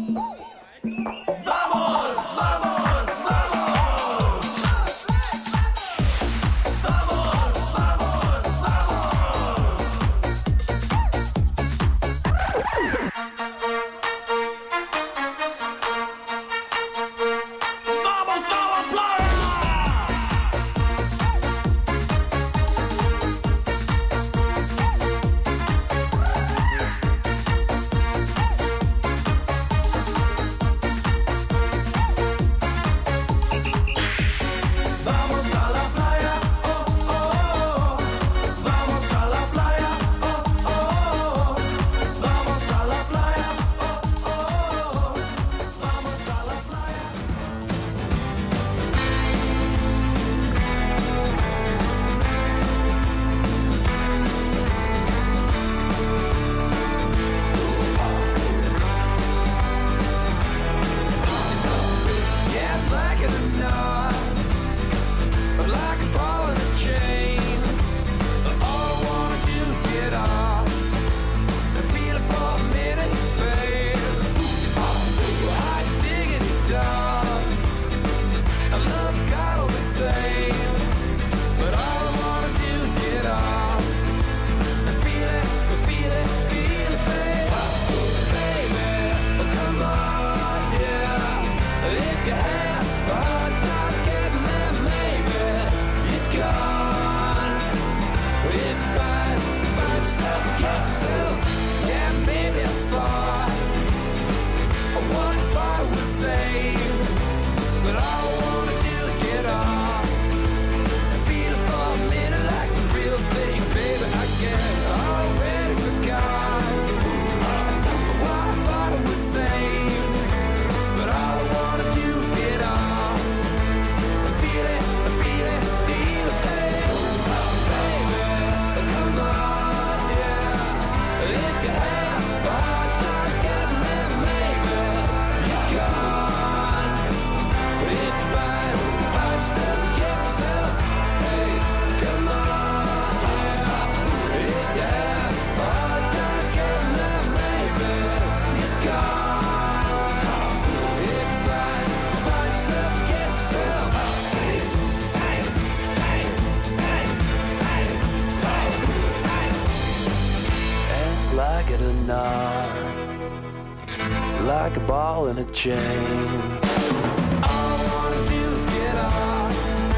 like a ball in a chain. All I wanna do is get off.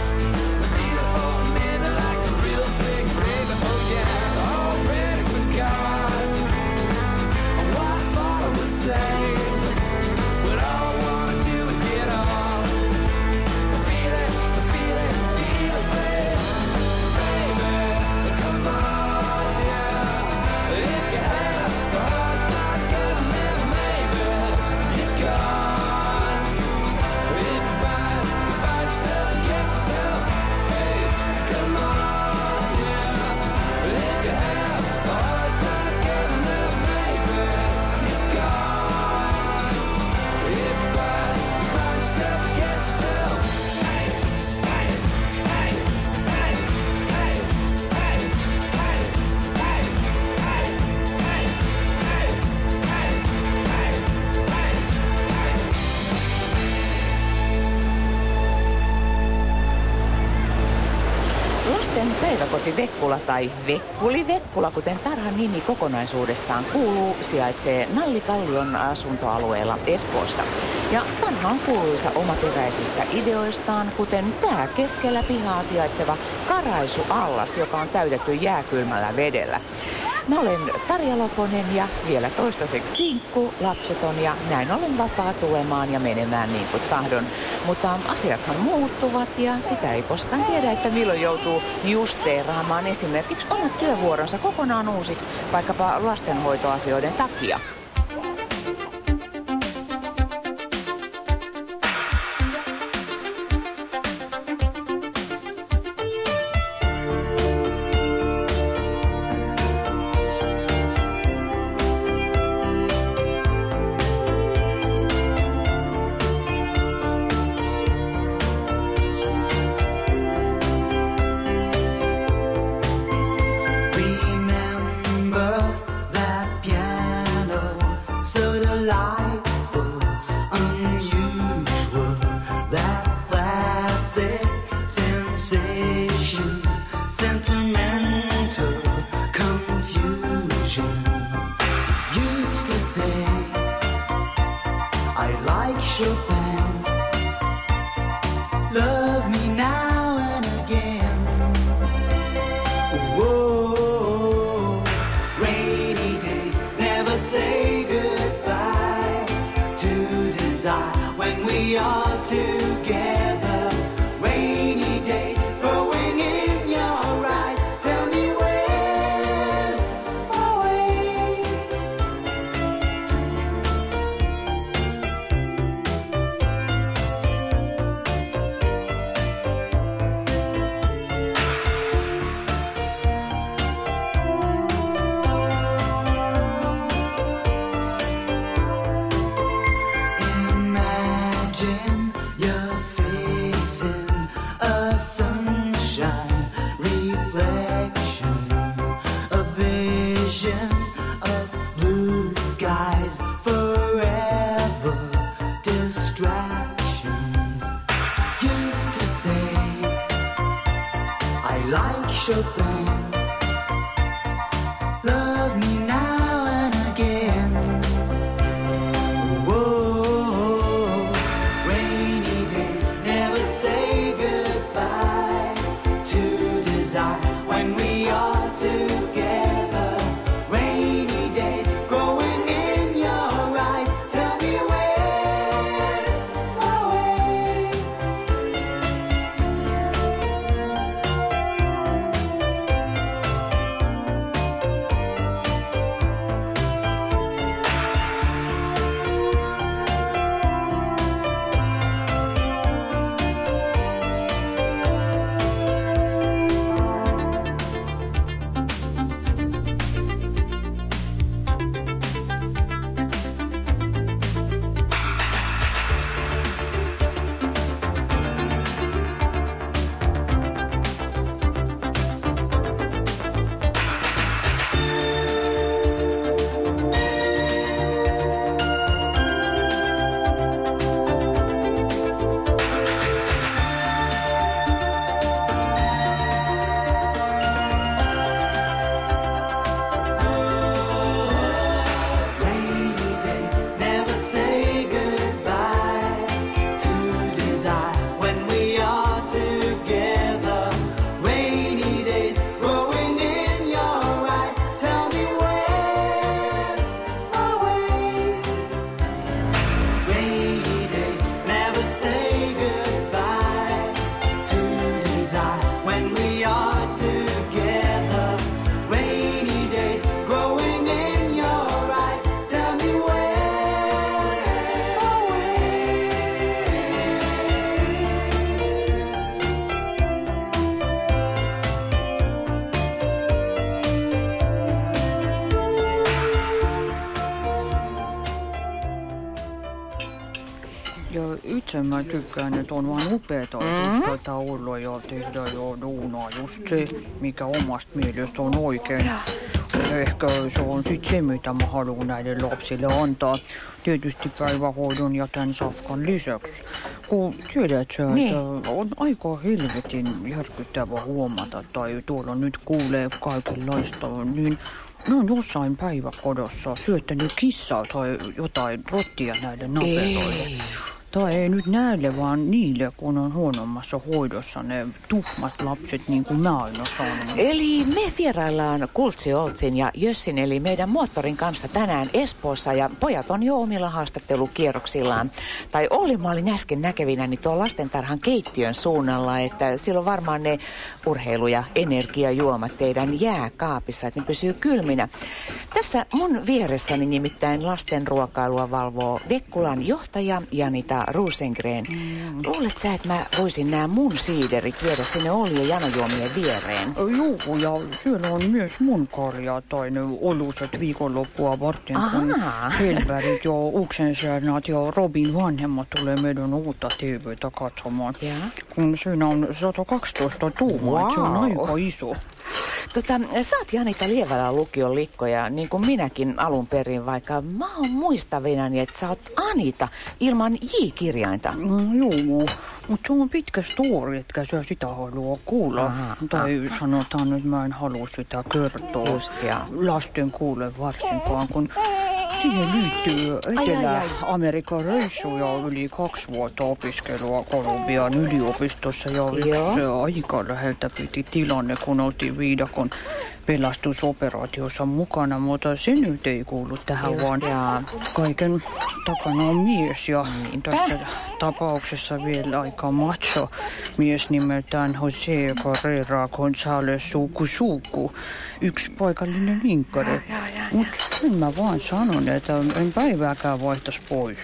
Feel it for a minute like a real big baby. Oh yeah, already forgot what I thought I was saying. But all I wanna do is get off. Feel it, feel it, feel it, baby. Baby, come on, yeah. If you have a hard time getting there, maybe you're gone. If you find yourself and get yourself, hey, come on, yeah. If you have a hard time getting there, maybe you're gone. If you find yourself and get yourself, hey, hey, hey, hey, hey, hey, hey, hey, hey, hey, Lasten päiväkoti Vekkula tai Vekkuli Vekkula, kuten tarhan nimi kokonaisuudessaan kuuluu, sijaitsee Nallikallion asuntoalueella Espoossa. Ja tarha on kuuluisa omaperäisistä ideoistaan, kuten tämä keskellä pihaa sijaitseva karaisuallas, joka on täytetty jääkylmällä vedellä. Mä olen Tarja Loponen ja vielä toistaiseksi sinkku, lapseton ja näin olen vapaa tulemaan ja menemään niin kuin tahdon. Mutta asiathan muuttuvat ja sitä ei koskaan tiedä, että milloin joutuu justeeraamaan esimerkiksi omat työvuoronsa kokonaan uusiksi, vaikkapa lastenhoitoasioiden takia. Remember that piano we are together. Rainy days growing in your eyes. Tell me where's my way? Imagine you're facing a sunshine reflection, a vision of blue skies forever. Distractions used to say I like Chopin. Love me now and again. Whoa, rainy days never say goodbye to desire when we are together. Rainy days growing in your eyes. Tell me where's my way? Rainy days never say goodbye to desire when we are together. Rainy days growing in your eyes. Tell me where's my way? Rainy days never say goodbye to desire when we are together. Rainy days growing in your eyes. Tell me where's my way? Ja itse mä tykkään, että on vaan upeeta tätä olla ja tehdä ja duunaa just se, mikä omasta mielestä on oikein. Ehkä se on sitten se, mitä mä haluan näille lapsille antaa. Tietysti päivähoidon ja tämän safkan lisäksi. Kun tiedät sä, että on aika helvetin järkyttävä huomata, tai tuolla nyt kuulee kaikenlaista, niin ne on jossain päiväkodossa syöttänyt kissaa tai jotain rottia näille naperoille. Tai ei nyt näille, vaan niille, kun on huonommassa hoidossa ne tuhmat lapset, niin kuin mä aina sanon. Eli me vieraillaan Kultsi Oltsin ja Jössin, eli meidän moottorin kanssa tänään Espoossa, ja pojat on jo omilla haastattelukierroksillaan. Tai Olli, mä olin äsken näkevinäni tuon lastentarhan keittiön suunnalla, että silloin varmaan ne urheilu- ja energiajuomat teidän jääkaapissa, että ne pysyy kylminä. Tässä mun vieressäni nimittäin lasten ruokailua valvoo Vekkulan johtaja Janita Rosengren. Luulet sä, että mä voisin nämä mun siiderit viedä sinne Olli- ja Janojuomien viereen? Joo, ja siellä on myös mun karja tai ne oluset viikonloppua varten, kun Helbergit ja Oxenstierna ja Robin vanhemmat tulee meidän uutta TV:tä katsomaan. Kun siinä on 112 tuumaa, se on aika iso. Sä oot Janita Lievalän lukion likkoja, niin kuin minäkin alun perin, vaikka mä oon muistavinani, että sä oot Anita ilman J-kirjainta. Joo, mutta se on pitkä story, etkä sä sitä halua kuulla. Tai sanotaan, että mä en halua sitä kertoa. Just, lasten kuule varsinkaan, kun siihen liittyy Etelä-Amerikan reissu ja yli 2 vuotta opiskelua Kolumbian yliopistossa ja yksi aika läheltä piti tilanne, kun oltiin viidakon pelastusoperaatiossa mukana, mutta se nyt ei kuulu tähän, Just, vaan jaa. kaiken takana on mies. Ja tässä tapauksessa vielä aika macho mies nimeltään Jose Carrera González Suku. Yksi paikallinen linkkari. Mutta mä vaan sanon, että en päivääkään vaihtaisi pois.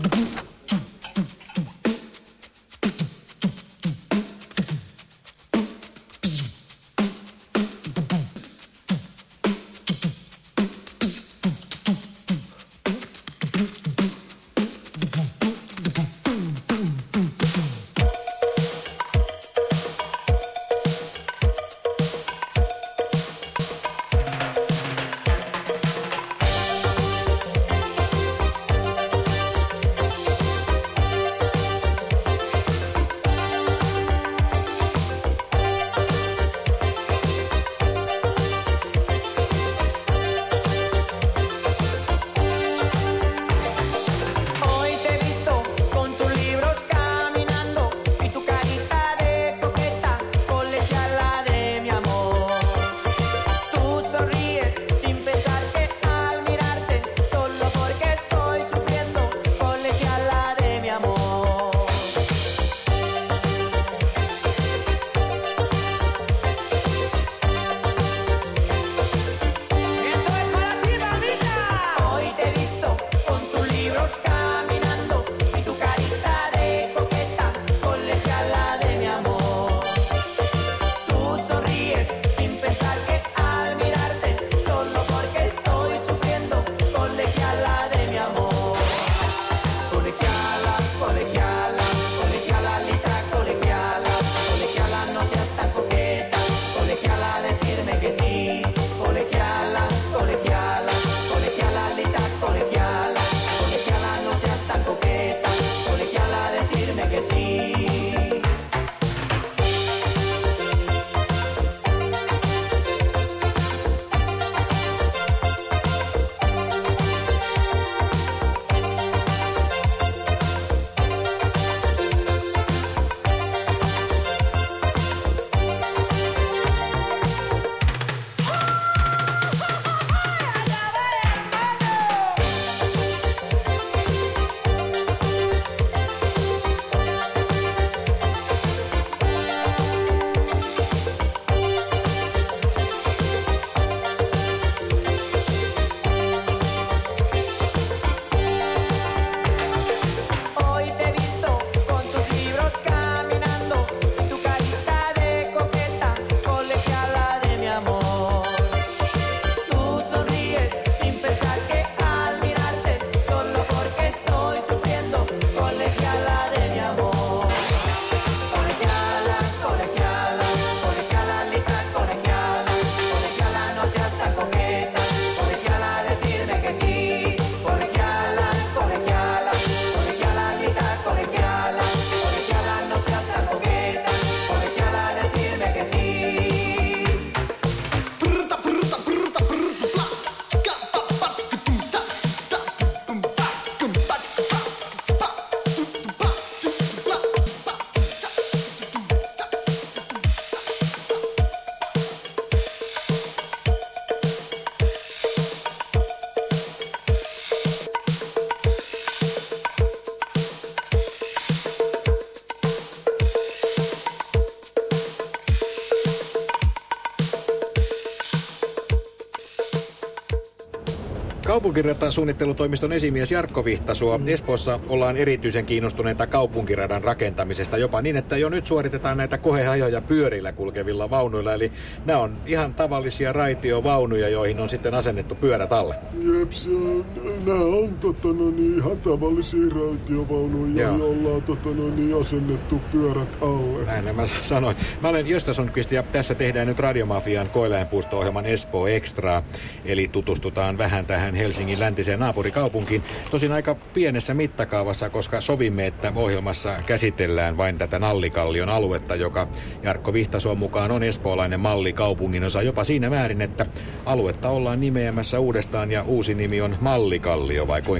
Kaupunkiradan suunnittelutoimiston esimies Jarkko Vihtasuo. Espoossa ollaan erityisen kiinnostuneita kaupunkiradan rakentamisesta, jopa niin, että jo nyt suoritetaan näitä koeajoja pyörillä kulkevilla vaunuilla. Eli nämä on ihan tavallisia raitiovaunuja, joihin on sitten asennettu pyörät alle. Jeps, nämä on ihan tavallisia raitiovaunuja, joilla on asennettu pyörät alle. Näin mä sanoin. Mä olen Josta Sundqvist ja tässä tehdään nyt Radiomafian koeläinpuisto-ohjelman Espoo Extraa. Eli tutustutaan vähän tähän Helsingin läntiseen naapurikaupunkiin. Tosin aika pienessä mittakaavassa, koska sovimme, että ohjelmassa käsitellään vain tätä Nallikallion aluetta, joka Jarkko Vihtasuon mukaan on espoolainen malli kaupunginosa jopa siinä määrin, että aluetta ollaan nimeämässä uudestaan ja uusi nimi on Mallikallio, vai kuinka?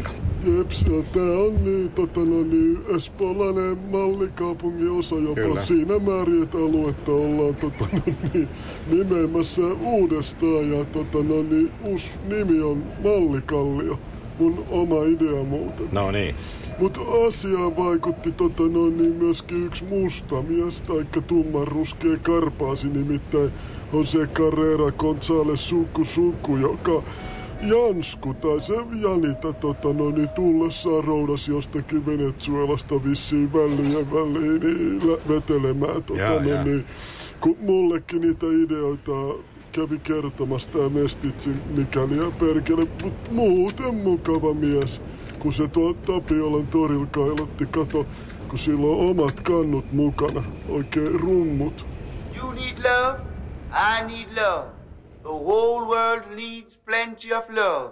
Jeps, tää on niin, espoolainen mallikaupungin osa jopa. Kyllä. Siinä määrin, että aluetta ollaan nimeämässä uudestaan. Ja uusi nimi on Mallikallio. Mun oma idea muuten. No niin. Mutta asiaan vaikutti myöskin yksi musta mies, taikka tummanruskea karpaasi, nimittäin Jose Carrera González Suku, joka Jansku tai se Janita tullessaan roudasi jostakin Venezuelasta vissiin väliin vetelemään. Kun mullekin niitä ideoita kävi kertomassa tää Mestitsi mikäli ja perkele, mut muuten mukava mies. Kun se tuo Tapiolan torilla kailotti, kato, kun sillä on omat kannut mukana, oikein rummut. You need love, I need love. The whole world needs plenty of love.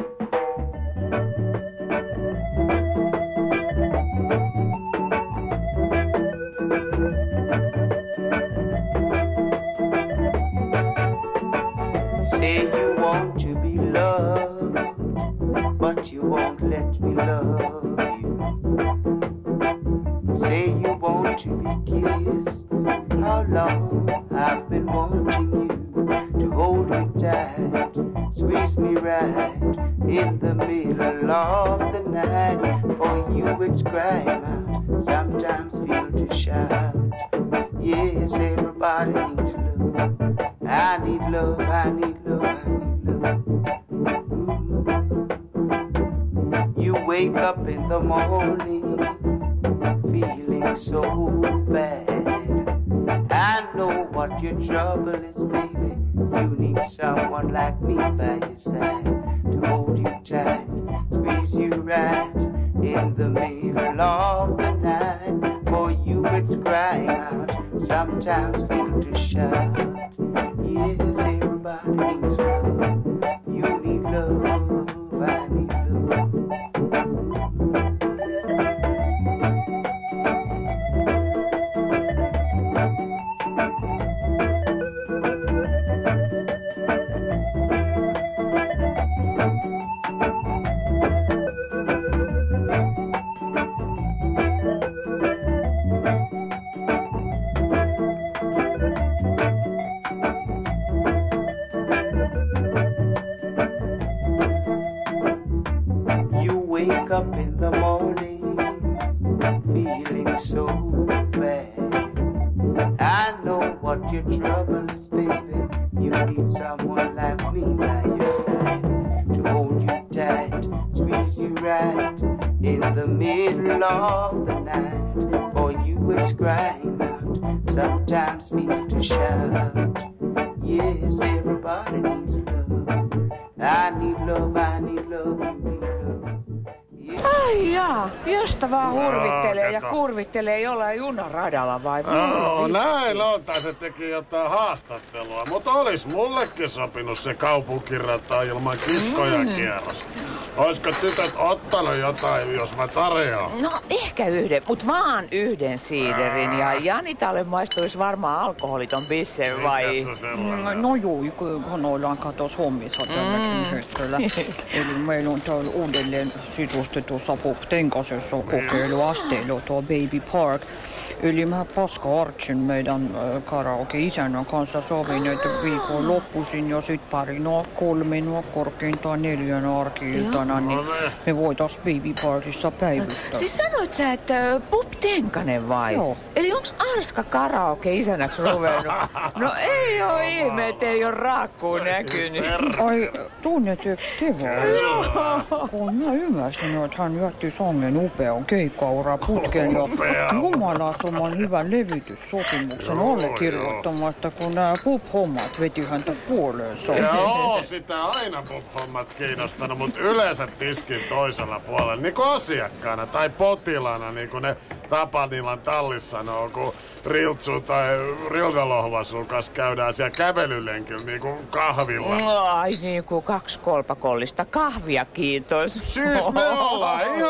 Say you want to be loved, but you won't let me love you. Say you want to be kissed. How long I've been wanting you to hold me tight, squeeze me right in the middle of the night. For you it's crying out, sometimes feel to shout. Yes, everybody needs love. I need love, I need love, I need love. You wake up in the morning feeling so bad. I know what your trouble is, baby. You need someone like me by your side to hold you tight, squeeze you right in the middle of the night. For you it's crying out, sometimes feel to shout. Yes, everybody needs love. You need love, I need love. Wake up in the morning feeling so bad. I know what your trouble is, baby. You need someone like me by your side to hold you tight, squeeze you right in the middle of the night. For you it's crying out, sometimes feel to shout. Yes, everybody needs love. I need love, I need love, you need love. Ai jaa, josta vaan hurvittelee ja kurvittelee jollain junaradalla vai? Näin on, tai se teki jotain haastattelua, mutta olis mullekin sopinut se kaupunkirata ilman kiskoja kierros. Oisko tytöt ottanut jotain, jos mä tarjoan? No ehkä yhden, mut vaan yhden siiderin ja Janitalle maistuisi varmaan alkoholiton bisse vai? Mikäs se sellainen? No juu, kun ollaan katos hommissa tälläkin hetkellä. Eli meillä on täällä uudelleen sisustetussa Pupten kanssa kokeiluasteella tuo Baby Park. Eli mä Paska Artsin meidän karaoke-isännän kanssa sovin, että viikon loppuisin ja sit pari 3 korkeintaan 4 arki-iltana, niin me voitais Baby Parkissa päivystää. Siis sanoit sä, että Puptenkanen vai? Joo. Eli onks Arska karaoke-isännäksi ruvennut? No ei oo ihme, ettei oo raakkuun näkynyt. Ai, tunnetteko te vaan? Joo. Kun mä ymmärsin, että hän jätti sangen upean keikkaura putken ja jumalattoman hyvän levityssopimuksen allekirjoittamatta, kun nämä pop-hommat veti häntä puoleensa. Joo, sitä aina pop-hommat kiinnostanut, mutta yleensä tiskin toisella puolella, niin kuin asiakkaana tai potilaana, niin kuin ne Tapanilan tallissa sanoo, kun Riltsu tai Rilvelohvasun kanssa käydään siellä kävelylenkillä niin kuin kahvilla. Ai niin kuin 2 kolpakollista kahvia, kiitos. Siis me ollaan ihan oikein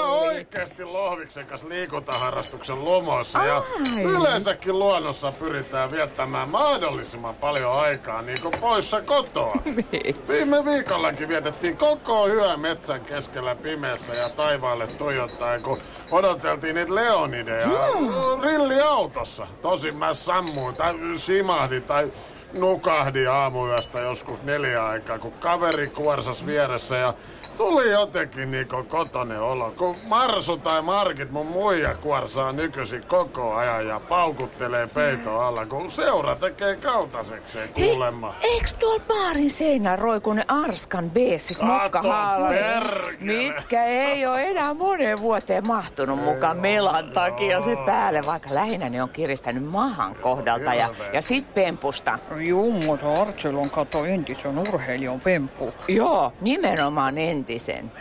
oikeesti Lohviksen kanssa liikuntaharrastuksen lomoissa. Ja yleensäkin luonnossa pyritään viettämään mahdollisimman paljon aikaa niin kuin poissa kotoa. Viime viikollakin vietettiin koko yö metsän keskellä pimeässä ja taivaalle tuijottaen, kun odoteltiin niitä leonideja rilliautossa. Tosin mä sammuin tai simahdin tai nukahdin aamuyöstä joskus 4 aikaa, kun kaveri kuorsas vieressä ja tuli jotenkin niinku kotonen olo. Kun Marsu tai Margit, mun muija, kuorsaa nykyisin koko ajan ja paukuttelee peiton alla, kun seura tekee kautaisekseen kuulemma. Eiks tuolla baarin seinän roiku ne Arskan beessit mokkahaalarit, mitkä ei oo enää moneen vuoteen mahtunut mukaan melan takia se päälle, vaikka lähinnä ne on kiristänyt mahan kohdalta ja sit pempusta. Juu, mutta Artsel on kato entisen urheilijan pemppu. Joo, nimenomaan entisen.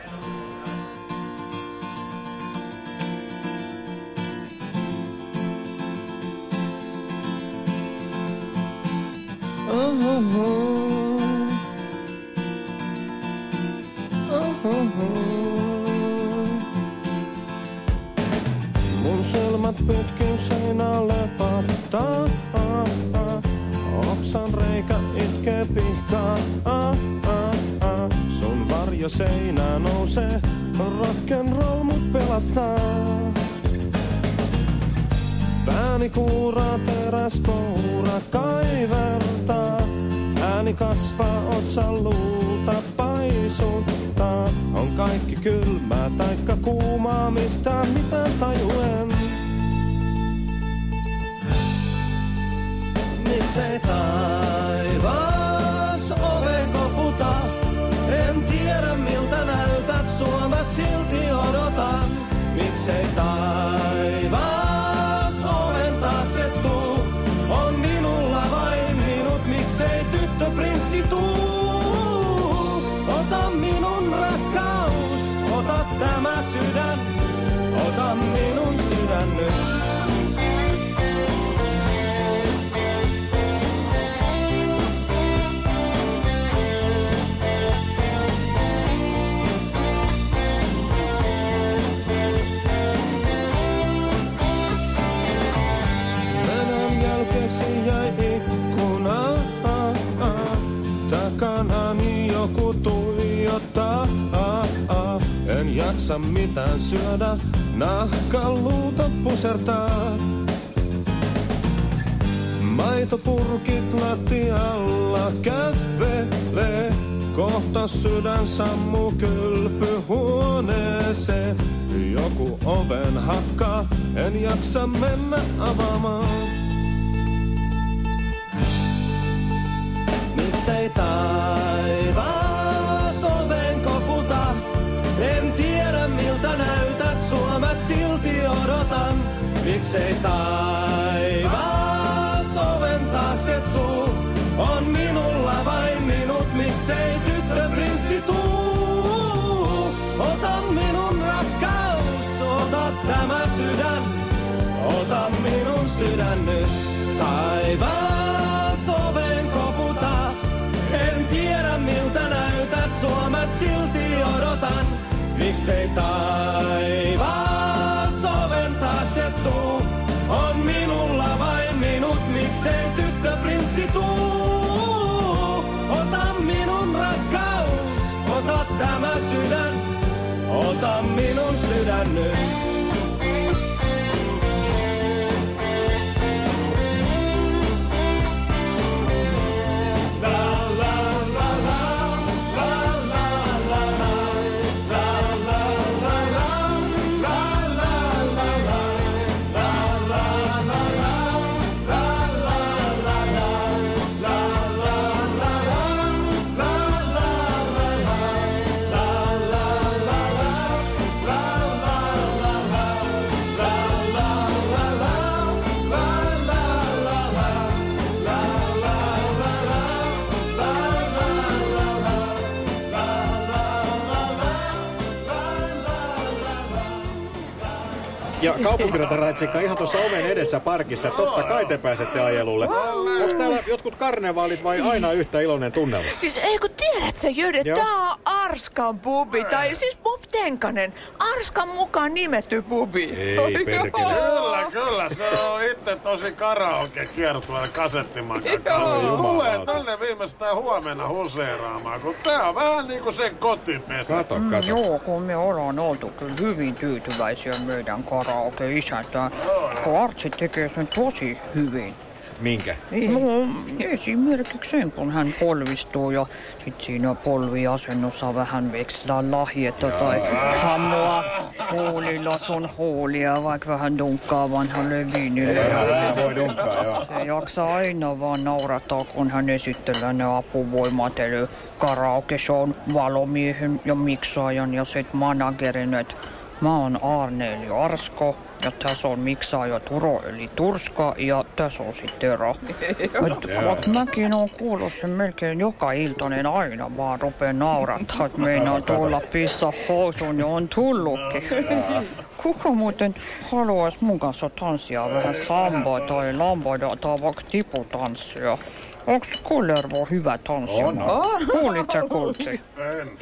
Mun silmät pitkin seinälle pattaa. Oksan reikä itkee pihkaa. Sun varjo seinä nousee, rock'n'roll mut pelastaa. Pääni kuuraa, teräskoura kaivertaa. Ääni kasvaa, otsan luuta paisuttaa. On kaikki kylmää taikka kuumaa, mistä mitään tajuen. Miksei taivas oven koputa? En tiedä miltä näytät, sua mä silti odotan. Miksei taivas oven taakse tuu? On minulla vain minut, miksei tyttöprinssi tuu? Ota minun rakkaus, ota tämä sydän, ota minun sydän nyt. Jäi ikkuna, takanani joku tuijottaa. En jaksa mitään syödä, nahkaluuta pusertaa. Maitopurkit lattialla kävelee, kohta sydän sammuu kylpyhuoneeseen. Joku oven hakkaa, en jaksa mennä avaamaan. Miksei taivas oven koputa? En tiedä miltä näytät, sua mä silti odotan. Miksei taivas oven taakse tuu? On minulla vain minut, miksei tyttöprinssi tuu? Ota minun rakkaus, ota tämä sydän, ota minun sydän nyt. Taivas oven koputa. En tiedä miltä näytät, sua mä silti odotan. Miksei taivas oven taakse tuu? On minulla vain minut, miksei tyttöprinssi tuu? Ota minun rakkaus, ota tämä sydän, ota minun sydän nyt. Ja kaupunkiratarajatsikka ihan tuossa oven edessä parkissa. Totta kai te pääsette ajelulle. Onko täällä jotkut karnevaalit vai aina yhtä iloinen tunnelma? Siis ei kun tiedät sä, Jyri, tää on Arskan pubi, tai siis Bob Tenkanen. Arskan mukaan nimetty pubi. Ei perkele. Kyllä, se on itse tosi karaoke-kiertueella kasettimakan kanssa. Joo, Tulee jumalauta. tänne viimeistään huomenna huseeraamaan, kun tää on vähän niinku sen kotipesä. Kato. Joo, kun me ollaan oltu kyllä hyvin tyytyväisiä meidän karaoke-isäntään. Kun Artsi tekee sen tosi hyvin. Minkä? No, esimerkiksi sen, kun hän polvistuu ja sit siinä polviasennossa vähän vekslaa lahjetta tai hammoa huulilasun huulia, vaikka vähän dunkkaa vanhalle viinille. Voi dunkkaa, joo. Se jaksaa aina vaan naurattaa, kun hän esittelee ne apuvoimat, eli karaoke-shown valomiehen ja miksaajan ja sit managerin, että mä oon Arne eli Arsko ja tässä on miksaaja Turo eli Turska ja tässä on sitten Tero. Vaikka mäkin oon kuullut sen melkein joka iltainen aina vaan rupee naurattaa, että meinaan tulla pissa housuun ja on tullutkin. Kuka muuten haluaisi mun kanssa tanssia vähän sambaa tai lambada tai vaikka tiputanssia? Onks Kullervo hyvä tanssimaan? Kuulit sä, Kultsi? En.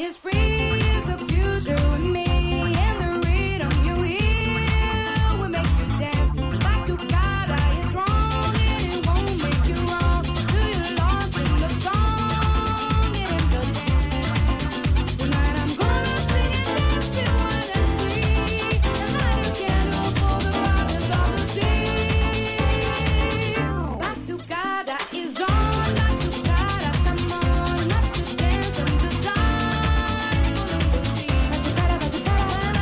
is free is the future with me. And the rhythm you hear will make you dance. Back to God, I is wrong, and it won't make you wrong. Do you lost in the song and in the dance? Tonight I'm gonna sing and dance till one and free. And light a candle for the goddess of the sea. Back to God, I is on. Back to God, I come on. Let's just dance and just die in the sea. Back to God,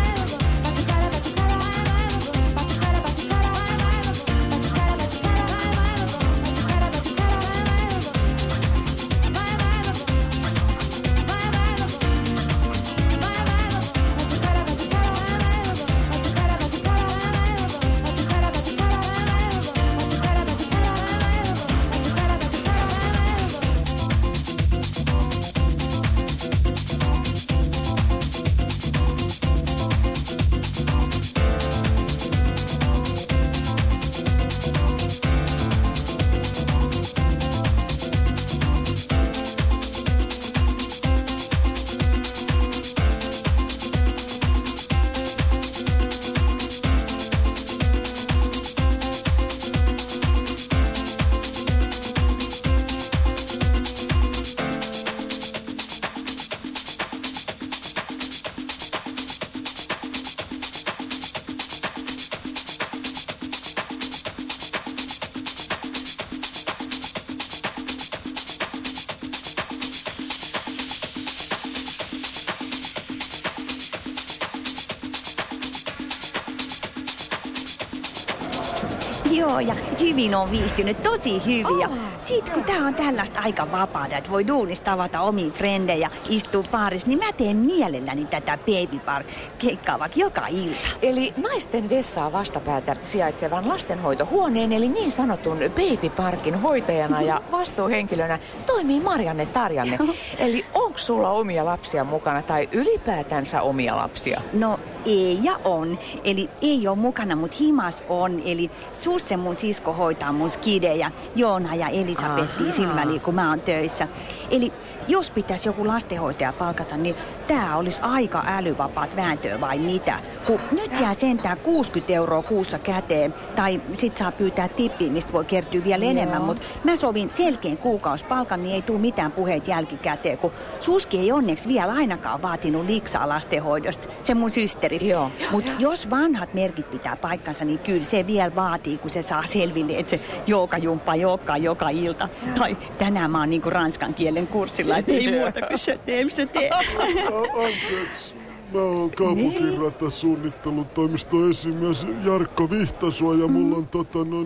Joo, ja hyvin on viihtynyt, tosi hyvin. Ja sit kun tää on tällaista aika vapaata, että voi duunissa tavata omiin frendejä ja istua baarissa, niin mä teen mielelläni tätä Baby Bar-keikkaa vaikka joka ilta. Eli naisten vessaa vastapäätä sijaitsevan lastenhoitohuoneen, eli niin sanotun Baby Parkin hoitajana ja vastuuhenkilönä toimii Marianne Tarjanne. Eli onks sulla omia lapsia mukana tai ylipäätänsä omia lapsia? No ei ja on. Eli ei ole mukana, mutta himas on. Eli Susse mun sisko hoitaa mun skidejä, Joona ja Elisabettia sillä väliin, kun mä oon töissä. Eli jos pitäisi joku lastenhoitaja palkata, niin tää olisi aika älyvapaat vääntöä vai mitä? Kun nyt jää sentään 60 € kuussa käteen, tai sit saa pyytää tippiä, mistä voi kertyä vielä enemmän, mutta mä sovin selkeän kuukausipalkan, niin ei tule mitään puheet jälkikäteen, kun Suski ei onneksi vielä ainakaan vaatinut liksaa lastenhoidosta, se mun systeri. Mutta jos vanhat merkit pitää paikkansa, niin kyllä se vielä vaatii, kun se saa selville, että se joogajumppaa joka ilta. Tai tänään mä oon niinku ranskan kielen kurssilla, että ei muuta kuin je t'aime. Anteeksi. Mä oon kaupunkirata-suunnittelutoimiston esimies Jarkko Vihtasua ja mulla on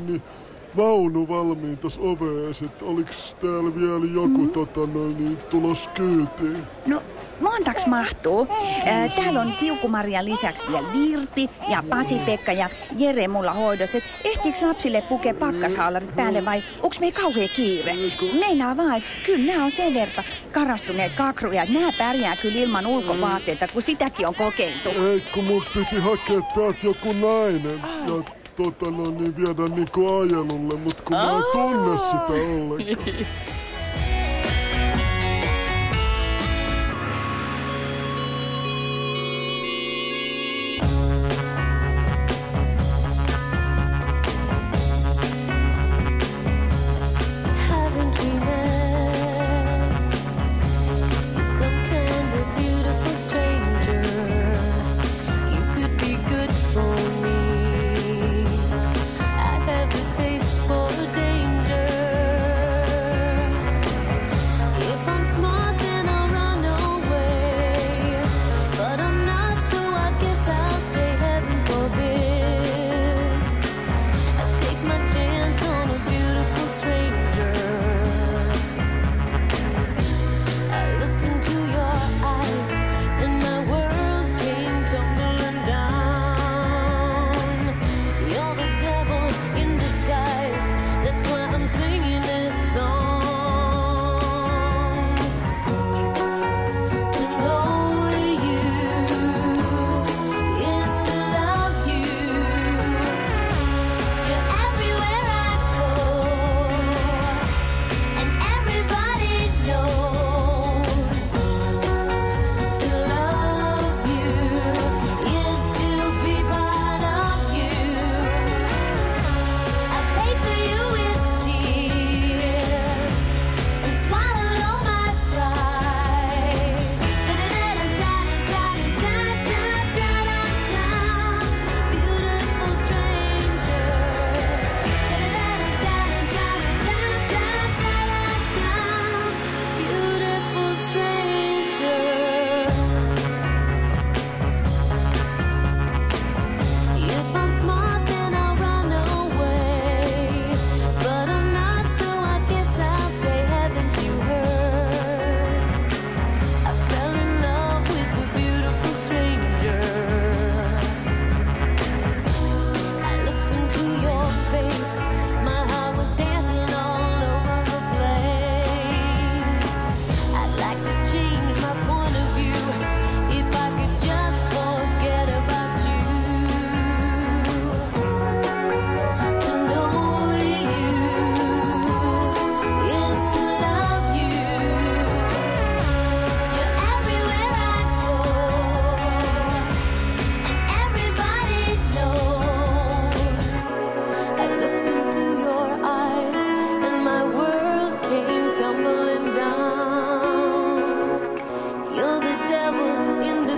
vaunu valmiin tässä ovees, että oliks täällä vielä joku tulos kyytiin? No, montaks mahtuu? Täällä on Tiuku-Marian lisäksi vielä Virpi ja Pasi-Pekka ja Jere mulla hoidossa. Ehtiiks lapsille pukea pakkashaalarit päälle vai onks meillä kauhea kiire? Meinaa vaan, että kyllä nää on sen verta karastuneet kakruja, että nää pärjää kyllä ilman ulkovaatteita, kun sitäkin on kokeiltu. Ei, kun mut piti hakea täältä joku nainen ja viedä niinku ajelulle, mut kun mä en tunne sitä ollenkaan.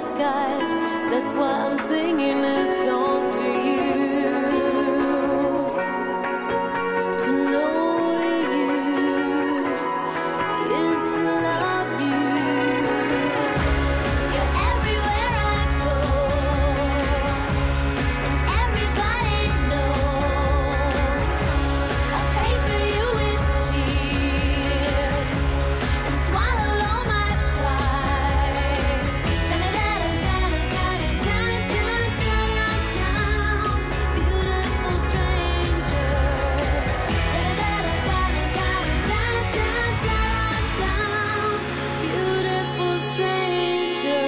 skies. That's why I'm singing this song to you. To know you is to love you. You're everywhere I go. Everybody knows I pay for you with tears and swallow all my pride. Beautiful stranger. Beautiful stranger.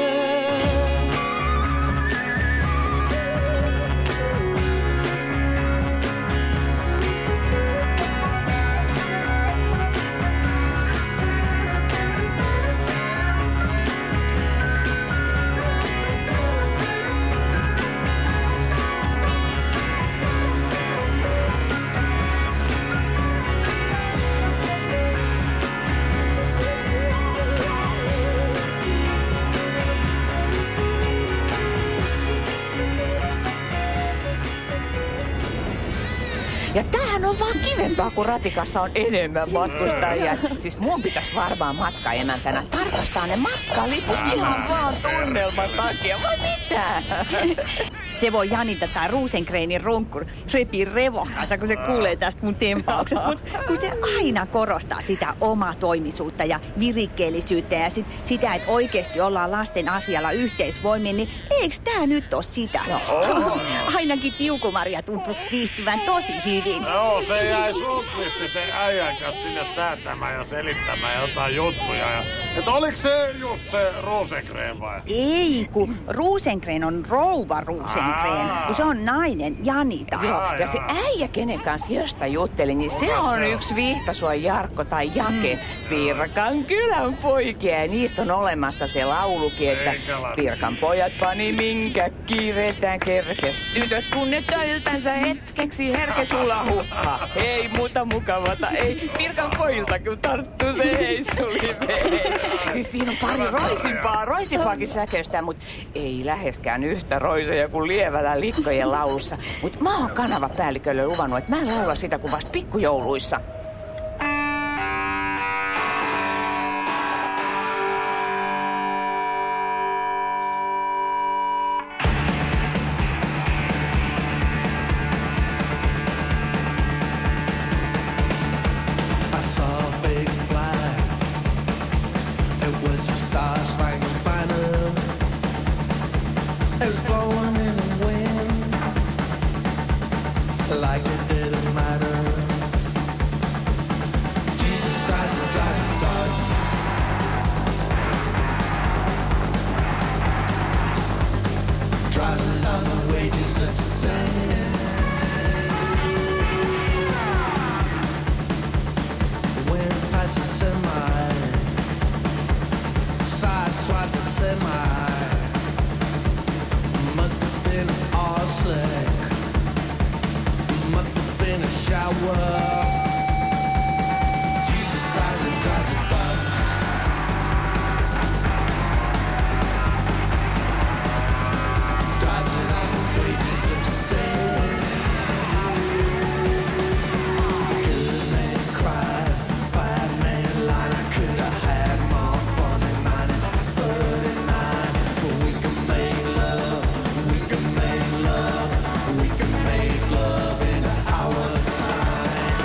Ja tämähän on vaan kivempaa, kun ratikassa on enemmän matkustajia. Siis mun pitäisi varmaan matkaemäntänä tarkastaa ne matkaliput ihan vaan tunnelman takia. Vai mitä? Se voi Janita tai Rosengrenin ronkkur repii revohkansa, kun se kuulee tästä mun tempauksesta. Mutta kun se aina korostaa sitä omatoimisuutta ja virikkeellisyyttä ja sitä, että oikeasti ollaan lasten asialla yhteisvoimin, niin eikö tää nyt ole sitä? No, Ainakin Tiukumaria tuntuu viihtyvän tosi hyvin. Joo, se jäi Sundqvistin sen äijän kanssa sinne säätämään ja selittämään jotain juttuja. Että oliko se just se Rosengren vai? Ei, kun Rosengren on rouva Rosengren, kun se on nainen, Janita. joo, ja se äijä, kenen kanssa josta juttelin, niin se on yksi Vihtasua Jarkko tai Jake. Pirkan kylän poikia, ja niistä on olemassa se laulukin, että Pirkan pojat pani minkä kiiretään kerkes. Tytöt tunnetöiltänsä hetkeksi herkes hula-huppa. Ei muuta mukavata, ei Pirkan pojilta, kun tarttuu se heisuli vei. Siis siinä on pari roisimpaakin säköistä, mutta ei läheskään yhtä roiseja kuin lievällä likkojen laulussa. Mutta mä oon kanavapäällikölle luvannut, että mä en laula sitä kuin vasta pikkujouluissa. I saw a big flag. It was a star-spangled banner. It was blowing in the wind like it didn't matter. Jesus Christ, the drives me Dodge. Driving on the wages of sin. Went past the semi, sideswiped the semi. Must have been all slick. Must have been a shower. Jesus Christ, it drives a Dodge. Drives it on the wages of sin. Good man cried, bad man lied. I could have had more fun in 1939. But we can make love, we can make love, we can make love in an hour's time.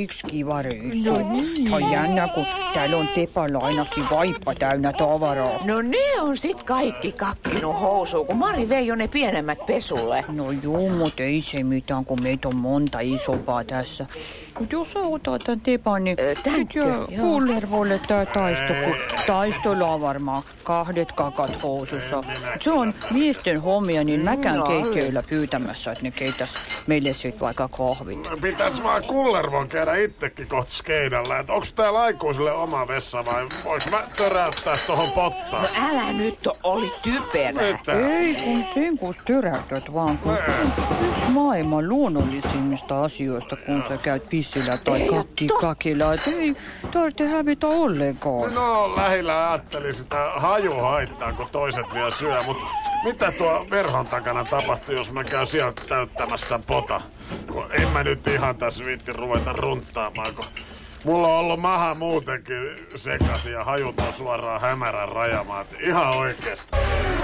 periksi kiva reissu. On jännä, kun täällä on Tepalla ainakin vaippa täynnä tavaraa. No ne on sit kaikki kakkinut housuun, kun Mari vei jo ne pienemmät pesulle. No juu, mutta ei se mitään, kun meitä on monta isompaa tässä. Mut jos sä otat tän Tepan, niin sit jää Kullervolle tää taisto, kun taistolla on varmaan 2 kakat housussa. Se on miesten hommia, niin mä käyn keittiöillä pyytämässä, että ne keittäis meille sit vaikka kahvit. Pitäis vaan Kullervon käydä itsekin kohta skeidalla, että onks täällä aikuisille oma vessa vai voiks mä töräyttää tohon pottaan? No älä nyt oli typerä. Mitä? Ei kun sen kun töräytät vaan, kun se on yksi maailman luonnollisimmista asioista, kun sä käyt pissillä tai kakkikakilla. Et ei tarvitse hävitä ollenkaan. No lähellä ajattelin sitä hajuhaittaa, kun toiset vielä syö, mutta mitä tuo verhon takana tapahtuu, jos mä käyn sieltä täyttämästä pota? Kun en mä nyt ihan tässä viitti ruveta runttaamaan, kun mulla on ollut maha muutenkin sekaisin ja hajut on suoraan hämärän rajamaan. Ihan oikeesti.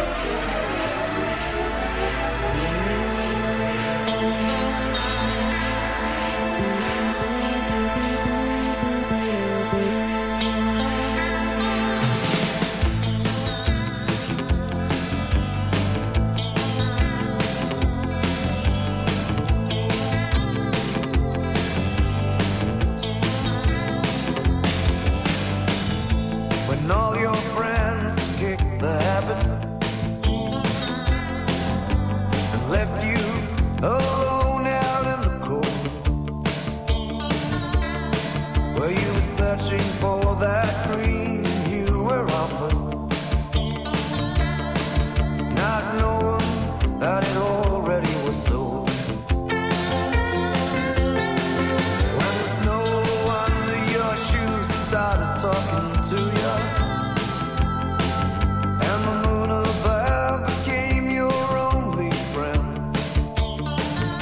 When all your friends kick the habit and left you alone out in the cold, where you were searching for that green you were offered, not knowing that it already was sold. When the snow under your shoes started talking to you, and the moon above became your only friend,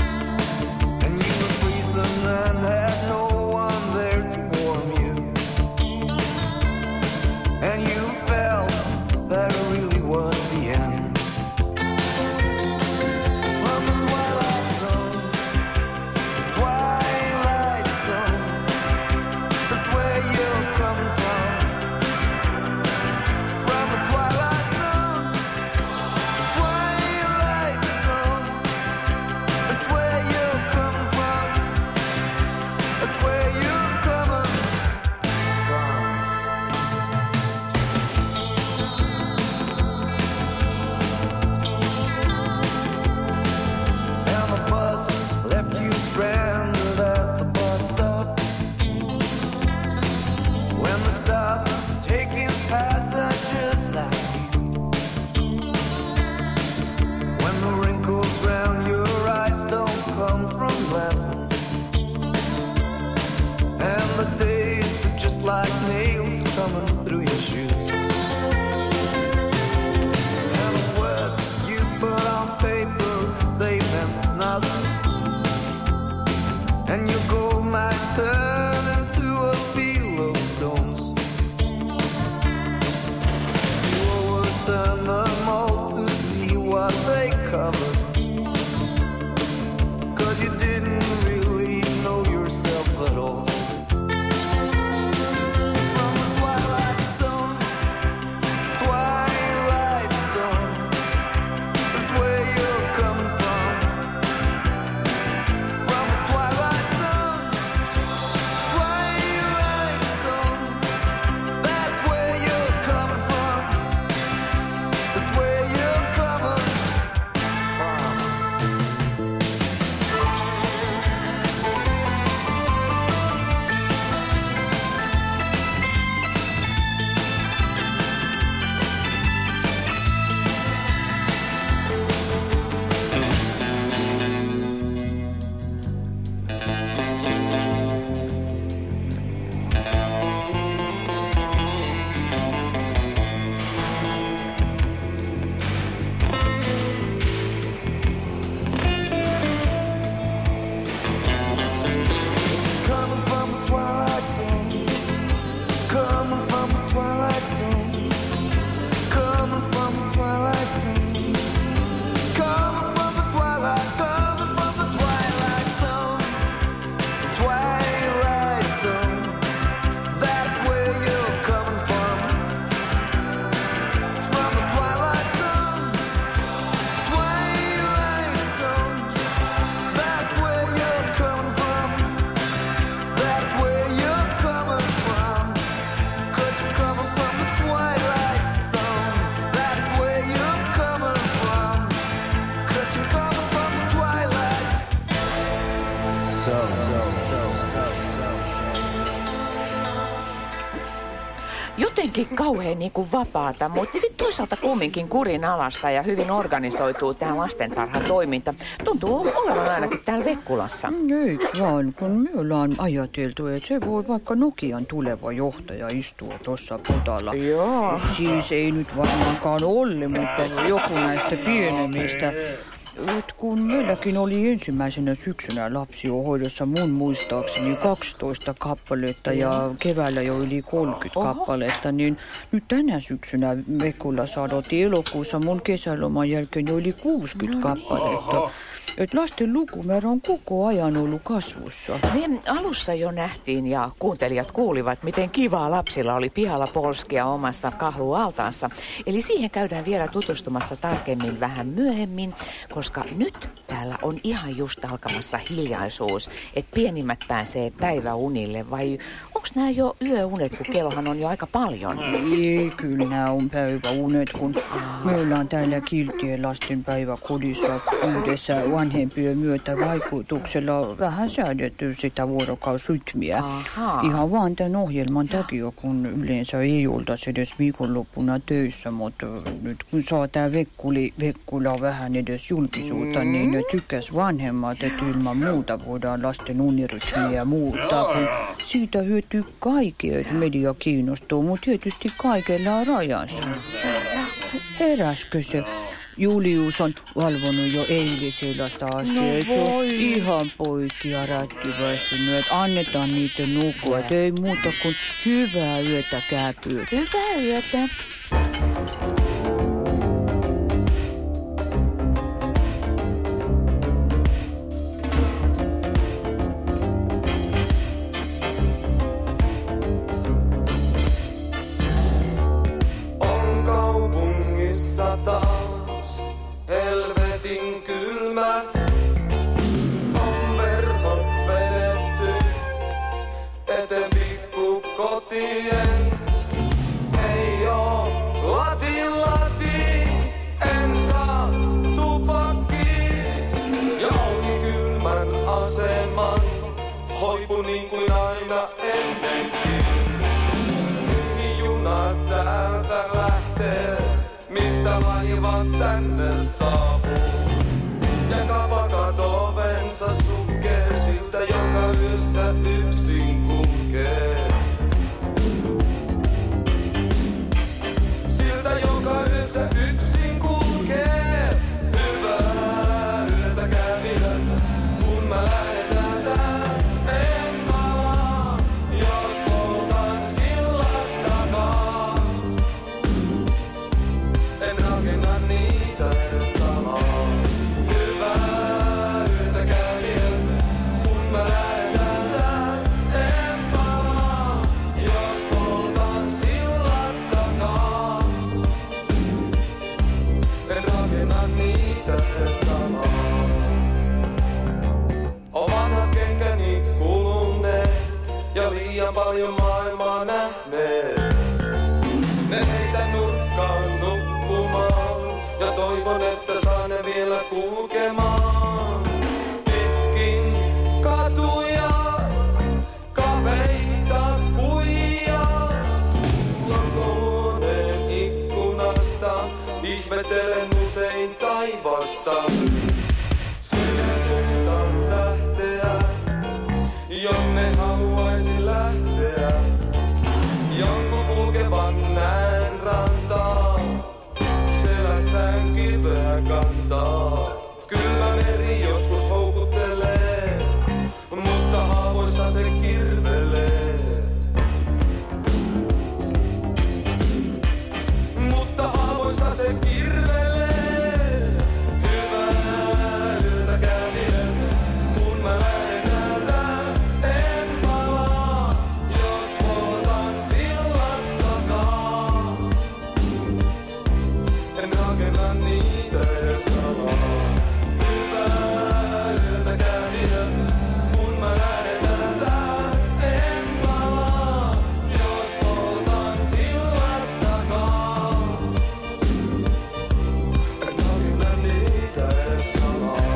jotenkin kauhean niin kuin vapaata, mutta sitten toisaalta kumminkin kurinalaista ja hyvin organisoituu tämä lastentarhatoiminta. Tuntuu olevan ainakin täällä Vekkulassa. Eiks vaan, kun me ollaan ajateltu, että se voi vaikka Nokian tuleva johtaja istua tuossa potalla. Joo. Siis ei nyt varmaankaan Olli, mutta joku näistä pienemmistä. Et kun meilläkin oli ensimmäisenä syksynä lapsiohoidossa mun muistaakseni 12 kappaletta ja keväällä jo yli 30 kappaletta, niin nyt tänä syksynä Vekkulassa aloitti elokuussa mun kesäloman jälkeen jo yli 60 kappaletta. Et lasten lukumäärä on koko ajan ollut kasvussa. Me alussa jo nähtiin ja kuuntelijat kuulivat, miten kivaa lapsilla oli pihalla polskia omassa kahlualtaansa. Eli siihen käydään vielä tutustumassa tarkemmin vähän myöhemmin, koska nyt täällä on ihan just alkamassa hiljaisuus, että pienimmät pääsee päiväunille, vai onko nämä jo yöunet, kun kellohan on jo aika paljon? Ei, kyllä nämä on päiväunet, kun me ollaan täällä Kiltien lasten päiväkodissa yhdessä vanhempien myötä vaikutuksella vähän säädetty sitä vuorokausytmiä. Ihan vaan tämän ohjelman takia, kun yleensä ei oltaisi edes viikonloppuna töissä, mutta nyt kun saa tämä Vekkula vähän edes julkisuutta, niin ne tykkäs vanhemmat, että ilman muuta voidaan lasten unirytmiä muuttaa, kun siitä hyötyy kaikkea, että media kiinnostuu, mutta tietysti kaikella on rajansa. Heräskö se? Julius on valvonut jo eilisillasta asti. No Se on ihan poikia rättiväistynyt, että annetaan niitä nukkua. Et ei muuta kuin hyvää yötä kääpyy. Hyvää yötä. On kaupungissa taas helvetin kylmä. On verhot vedetty eteen pikkukotien. Ei oo lati, en saa tupakkiin. Ja ohi kylmän aseman hoipu niin kuin aina ennenkin. Mihin junat täältä lähtee, mistä laivat tänne saapuu? Ja kapakat ovensa sulkee siltä, joka yössä yksin kulkee. Siltä, joka yössä yksin kulkee. Hyvää yötä kävijät, kun mä lähden täältä. En palaa, jos poltan sillat takaa. En rakenna niitä edes salaa. Hyvää yötä kävijät, kun mä lähden täältä. En palaa, jos poltan sillat takaa. En rakenna niitä edes salaa. On vanhat kenkäni kuluneet ja liian paljon maailmaa nähneet. Ne heitä nurkkaan nukkumaan ja toivon, että saan ne vielä kulkemaan. Pitkin katuja, kapeita puija. Lankohuoneen ikkunasta ihmettelen usein taivasta. Sinne suuntaan lähteä, jonne haluaisi lähteä. Jonkun kulkevan näen rantaa, selässään kiveä kantaa. Kylmä meri joskus houkuttelee, mutta haavoissa se kirvelee. Mutta haavoissa se kirvelee. Hyvää yötä kävijät, kun mä lähden täältä. En palaa, jos poltan sillat takaa. En rakenna niitä edes salaa. Hyvää yötä kävijät, kun mä lähden täältä. En palaa, jos poltan sillat takaa. En rakenna niitä edes salaa.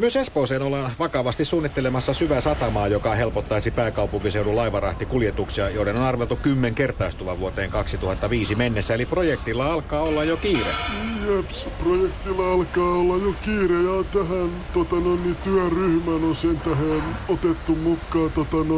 Myös Espooseen ollaan vakavasti suunnittelemassa syväsatamaa, joka helpottaisi pääkaupunkiseudun laivarahtikuljetuksia, joiden on arveltu 10-kertaistuvan vuoteen 2005 mennessä. Eli projektilla alkaa olla jo kiire. Jeps, projektilla alkaa olla jo kiire ja tähän työryhmän on sen tähän otettu mukaan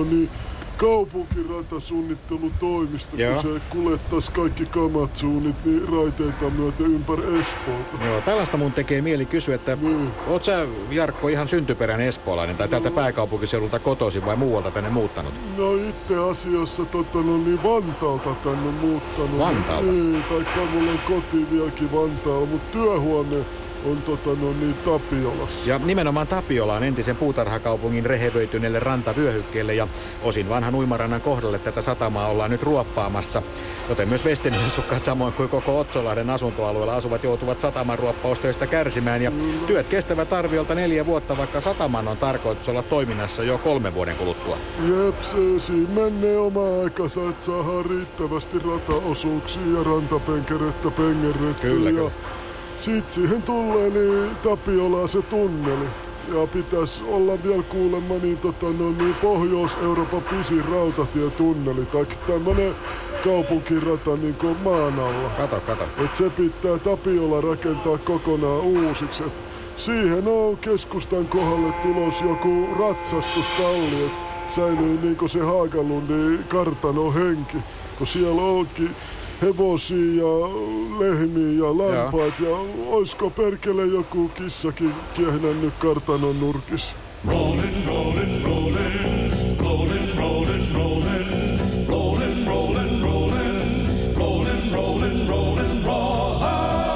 kaupunkiratasuunnittelutoimisto, kun se kuljettaisi kaikki kamatsuunnit niin raiteita myöten ympäri Espoota. Joo, tällaista mun tekee mieli kysyä, että oot sä, Jarkko, ihan syntyperäinen espoolainen tai täältä pääkaupunkiseudulta kotoisin vai muualta tänne muuttanut? No itse asiassa Vantaalta tänne muuttanut. Vantaalta? Niin, taikka mulla on koti vieläkin Vantaalla, mutta työhuone on Tapiolassa. Ja nimenomaan Tapiolaan, entisen puutarhakaupungin rehevöityneelle rantavyöhykkeelle ja osin vanhan uimarannan kohdalle tätä satamaa ollaan nyt ruoppaamassa. Joten myös Vestenin asukkaat samoin kuin koko Otsolahden asuntoalueella asuvat joutuvat sataman ruoppaustöistä kärsimään. Ja työt kestävät arviolta 4 vuotta, vaikka sataman on tarkoitus olla toiminnassa jo 3 vuoden kuluttua. Jeps, siinä menee oma aikansa, että saadaan riittävästi rataosuuksia ja rantapenkerettä pengerrettyä. Kyllä. Sitten siihen tulee niin Tapiolaan se tunneli. Ja pitäisi olla vielä kuulemma niin Pohjois-Euroopan pisin rautatietunneli. Tai tämmönen kaupunkirata niin kuin maan alla. Kato. Et se pitää Tapiola rakentaa kokonaan uusiksi. Et siihen on keskustan kohdalle tulos joku ratsastustalli. Et säilyy niinku se Haagalundin kartanon henki. Kun siellä onkin hevosia ja lehmiä ja lampaat ja oisko perkele joku kissakin kiehnännyt kartanon nurkissa. Rollin', rollin', rollin', rollin', rollin', rollin', rollin', rollin', rollin', rollin', rollin', rollin', rawhide.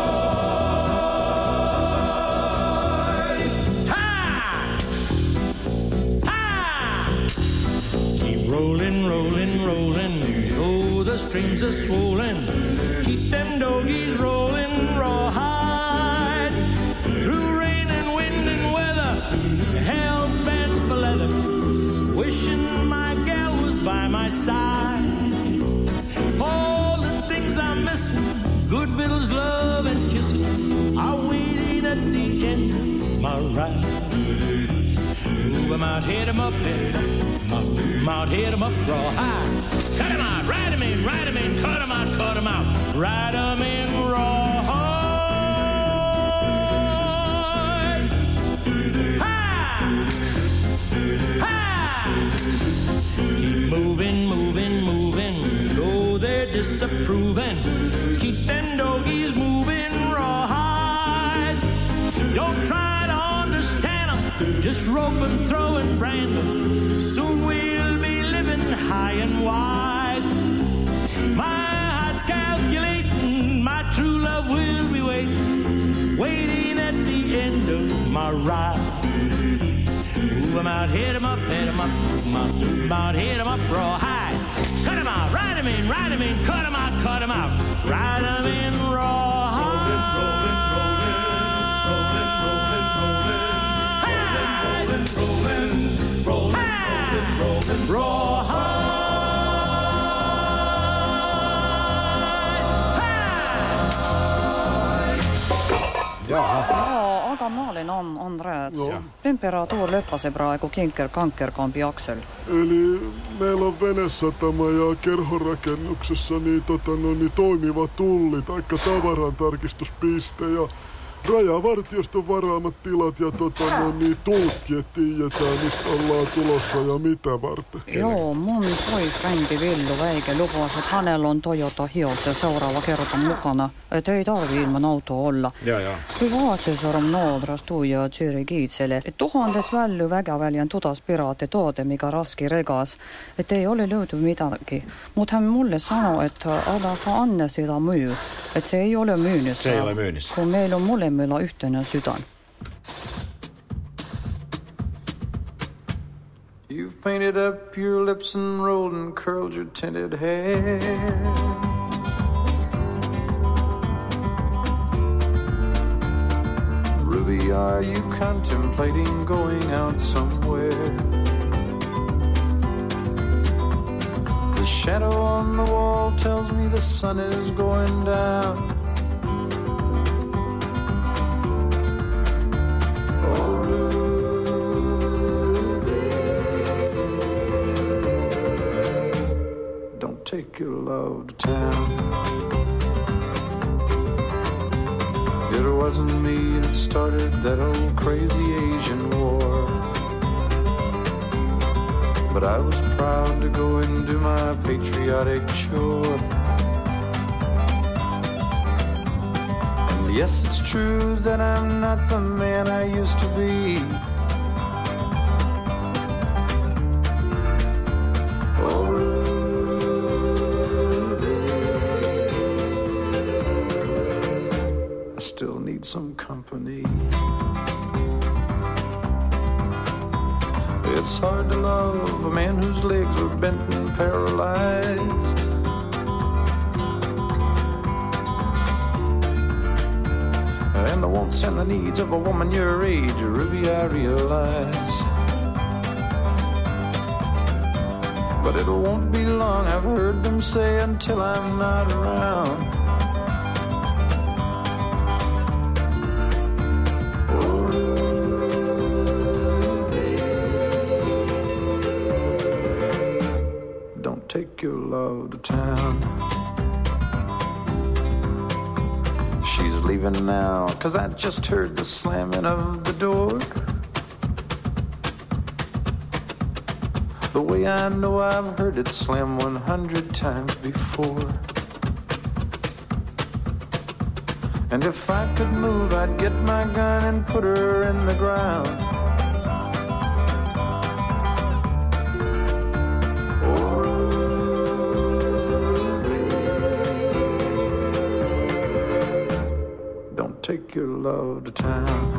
Ha! Ha! Keep rollin', rollin', rollin', oh, the streams are swollen. Keep them doggies rollin', rawhide. Through rain and wind and weather, hell bent for leather, wishing my gal was by my side. All the things I'm missing, good victuals, love and kissing, are waiting at the end of my ride. Move 'em out, hit 'em up, hit 'em up, move 'em out, hit 'em up, rawhide. Cut 'em out, ride 'em in, cut 'em out, ride 'em in, rawhide. Keep moving, moving, moving, though they're disapproving. Keep them doggies moving, rawhide. Don't try to understand them, just rope and throw and brand them. Soon we'll be living high and wide. My heart's calculating, my true love will be waiting at the end of my ride. Move 'em out, hit 'em up, hit 'em up, move 'em out, hit 'em up, rawhide. Cut 'em out, ride 'em in, cut 'em out, ride 'em in, rawhide. Ja, aga mä olen Andreas. Temperatuur löppäsee praegu kinker-kankerkampi aksel. Eli meillä on venesatama ja kerhorakennuksessa niin toimiva tulli taikka tavarantarkistuspiste ja rajavartioston varaamat tilat ja tulkki, että tiedetään mistä ollaan tulossa ja mitä varten. Joo, mun boyfriendi Villu Väike lubas, että hänellä on Toyota Hios ja seuraava kerta mukana, että ei tarvi ilman autoa olla. Ja. Kui Vaatsesarum noodras tuija Jiri Kiitsele, että tuhandes välly väkäväljän tutas piraattitoote, mikä raski regas, että ei ole löyty mitään. Mutta hän mulle sanoi, että älä saa Anne sitä myy, että se ei ole myynnissä. Se ei ole myynnissä. Kun meillä on molemmilla yhtenä sydän. You've painted up your lips and rolled and curled your tinted hair. Ruby, are you contemplating going out somewhere? The shadow on the wall tells me the sun is going down. Oh, Ruby. take your love to town. It wasn't me that started that old crazy Asian war, but I was proud to go and do my patriotic chore. And yes, it's true that I'm not the man I used to be. Still need some company. It's hard to love a man whose legs are bent and paralyzed. And the wants and the needs of a woman your age, Ruby, I realize. But it won't be long, I've heard them say, until I'm not around. Take your love to town. She's leaving now, 'cause I just heard the slamming of the door. The way I know I've heard it slam 100 times before. And if I could move, I'd get my gun and put her in the ground. Take your love to town.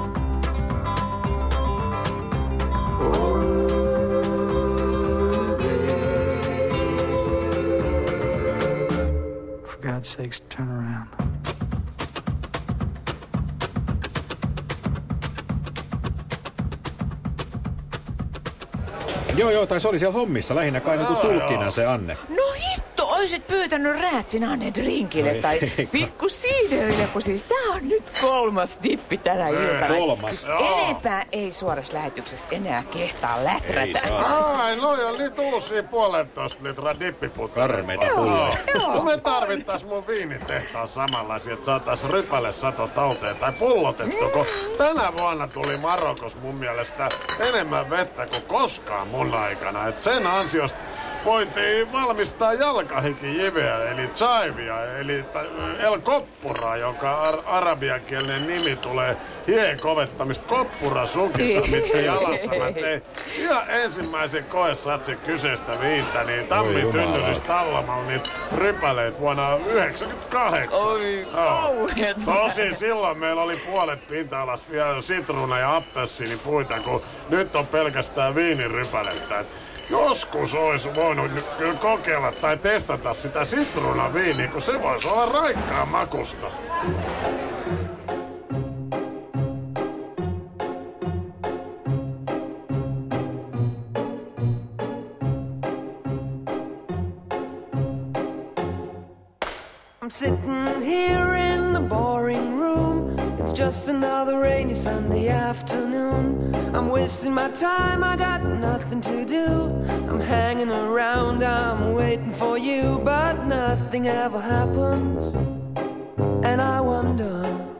Oh, for God's sakes, turn around. Joo, tai se oli siellä hommissa. Lähinnä kai niinku tulkkina se Anne. No hitto, oisit pyytänyt räätsin Anne drinkille tai pikku siiderille, kun siis tää on nyt 3. dippi tänä iltana. 3. Siis enempää ei suorassa lähetyksessä enää kehtaa läträtä. Ai, no ja nyt uusia 1,5 litraa dippiputteja. Karmeita pulloja. No me tarvittais mun viinitehtaan samanlaisia, että saatais rypäle sato talteen tai pullotettu, kun tänä vuonna tuli Marokos mun mielestä enemmän vettä kuin koskaan mun aikana. Et sen ansiosta voitiin valmistaa jalkahikijiveä, eli chaivia, eli El Koppuraa, jonka arabiankielinen nimi tulee hien kovettamista koppurasukista, mitkä jalassa mä tein. Ja ensimmäisen koesatsin kyseistä viintä, niin Tammi-tynnyristä Tallamalla niitä rypäleitä vuonna 1998. Oi, kauheet. Tosin silloin meillä oli puolet pinta-alasta vielä sitruuna- ja appelsiinipuita, kun nyt on pelkästään viinirypälettä. Joskus olisi voinut kyllä kokeilla tai testata sitä sitruunaviiniä, kun se voisi olla raikkaa makusta. I'm sitting here in the boring room. It's just another rainy Sunday afternoon. I'm wasting my time, I got nothing to do. I'm hanging around, I'm waiting for you, but nothing ever happens. And I wonder,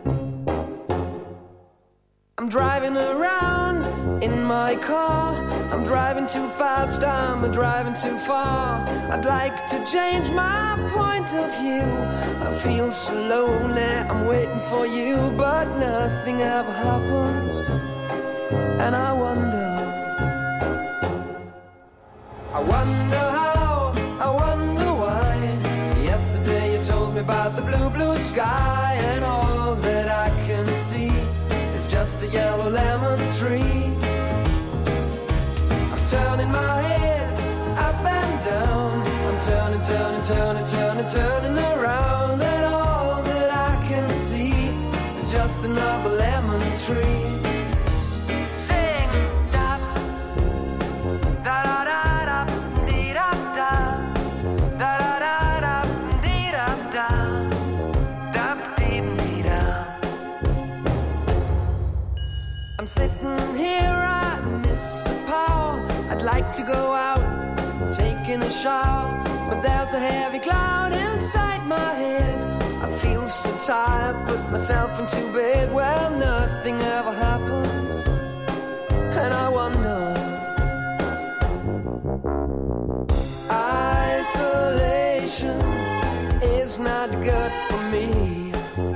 I'm driving around in my car. I'm driving too fast, I'm driving too far. I'd like to change my point of view. I feel so lonely, I'm waiting for you, but nothing ever happens. And I wonder how, I wonder why. Yesterday you told me about the blue, blue sky, and all that I can see is just a yellow lemon tree. I'm turning my head up and down. I'm turning, turning, turning, turning, turning around, and all that I can see is just another lemon tree. Sing, da, da, da, da, da, dee, da, da, da, da, da, da, dee, da, da, da, dee, dee, da. I'm sitting here, I miss the power. I'd like to go out, taking a shower. but there's a heavy cloud inside my head. I feel so tired, put myself into bed where nothing ever happens, and I wonder. Isolation is not good for me.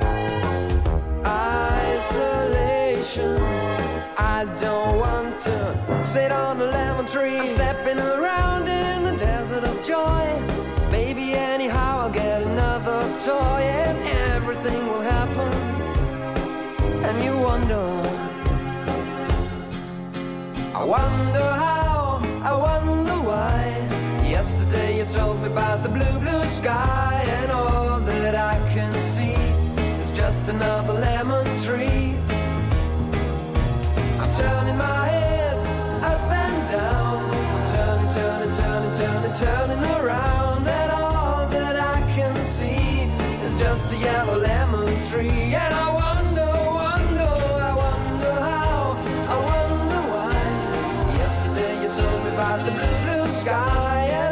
Isolation, I don't want to sit on a lemon tree. I'm stepping around in the desert of joy. Maybe anyhow I'll get another toy and everything will happen. And you wonder, I wonder how, I wonder why. Yesterday you told me about the blue, blue sky, and all that I can see is just another lemon tree. I'm turning my head up and down. I'm turning, turning, turning, turning, turning around, and all that I can see is just a yellow lemon tree. And I wonder, wonder, I wonder how, I wonder why. Yesterday you told me about the blue, blue sky.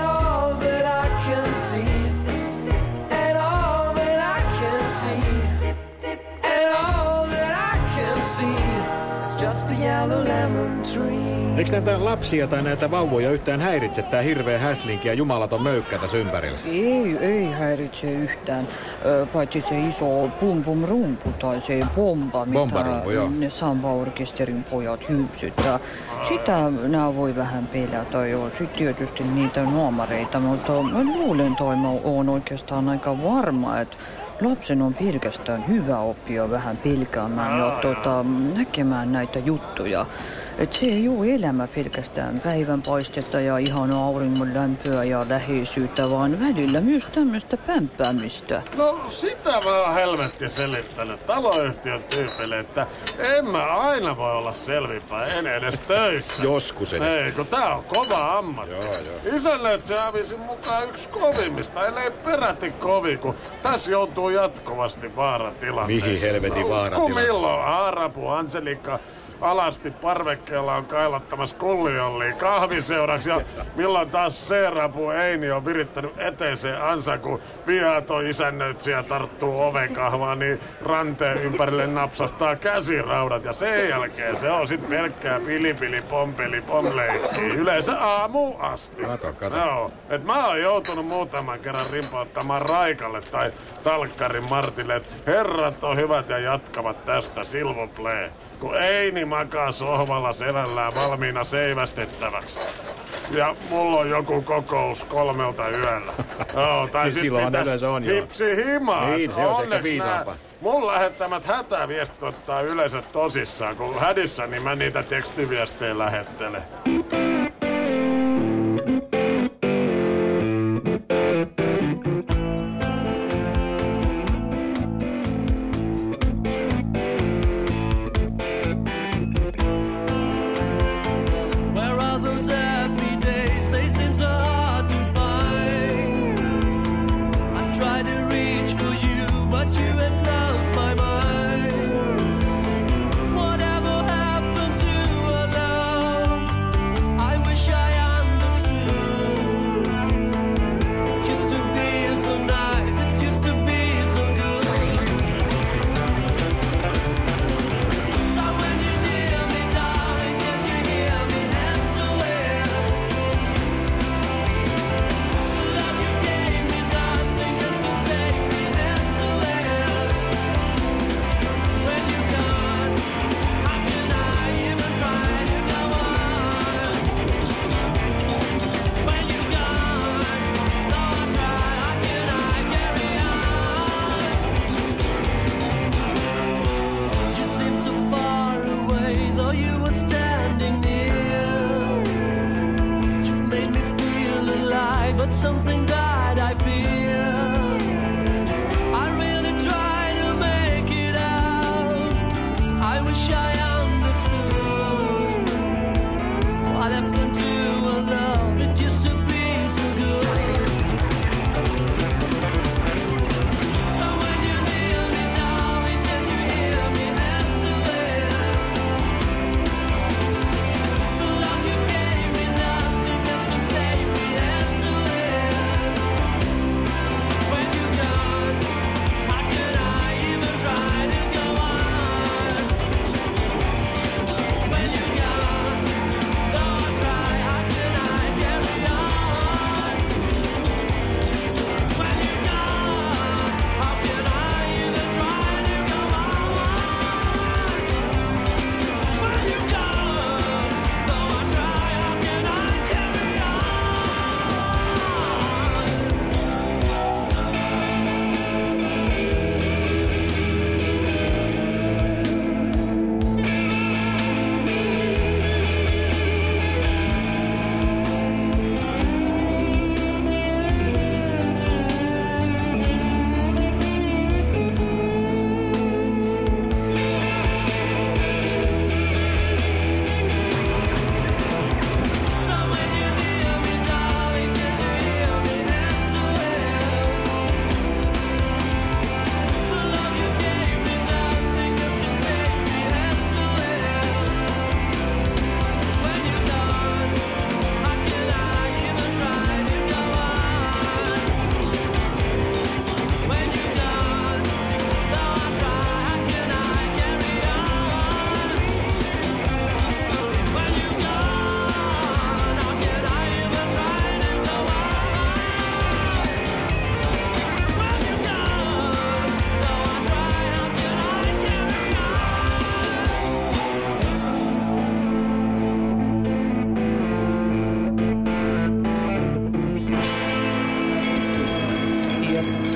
Eikö näitä lapsia tai näitä vauvoja yhtään häiritse tää hirveä häslinki ja jumalaton möykkä tässä ympärillä? Ei häiritse yhtään. Paitsi se iso pum-pum-rumpu tai se bomba, Bombarumpu, joo. ne Samba-orkesterin pojat hypsyttää. Sitä nää voi vähän pelätä, joo. Sitten tietysti niitä nuomareita, mutta mä luulen, että mä oon oikeastaan aika varma, että lapsen on pelkästään hyvä oppia vähän pelkäämään ja näkemään näitä juttuja. Et se ei ole elämä pelkästään päivänpaistetta ja ihana auringon lämpöä ja läheisyyttä, vaan välillä myös tämmöistä pämpäämistä. No sitä mä oon helvetti selittänyt taloyhtiön tyypille, että en mä aina voi olla selvinpäin, en edes töissä. Joskus edes. Ei, kun tää on kova ammatti. Joo. Isälle se hävisin mukaan yksi kovimmista, ellei peräti kovin, kun tässä joutuu jatkuvasti vaaratilanteisiin. Mihin helvetin vaaratilanteisiin? Kun milloin Aarapu, Anselika alasti parvekkeella on kailattamassa kulliollia kahviseuraksi ja milloin taas C-rapu Eini on virittänyt eteiseen ansa, kun viaton isännöitsijä tarttuu ovekahvaan, niin ranteen ympärille napsahtaa käsiraudat ja sen jälkeen se on sit pelkkää pilipili pompeli pomleikkiä yleensä aamuun asti. Kato. Joo, et mä oon joutunut muutaman kerran rimpauttamaan Raikalle tai Talkkarin Martille, että herrat on hyvät ja jatkavat tästä silvoplee. Kun Eini makaa sohvalla selällään valmiina seivästettäväksi. Ja mulla on joku kokous 3 yöllä. Joo, tai sit pitäis hipsi himaa. Niin, se on ehkä viisaampaa. Mun lähettämät hätäviestit ottaa yleensä tosissaan, kun hädissä niin mä niitä tekstiviestejä lähettelen.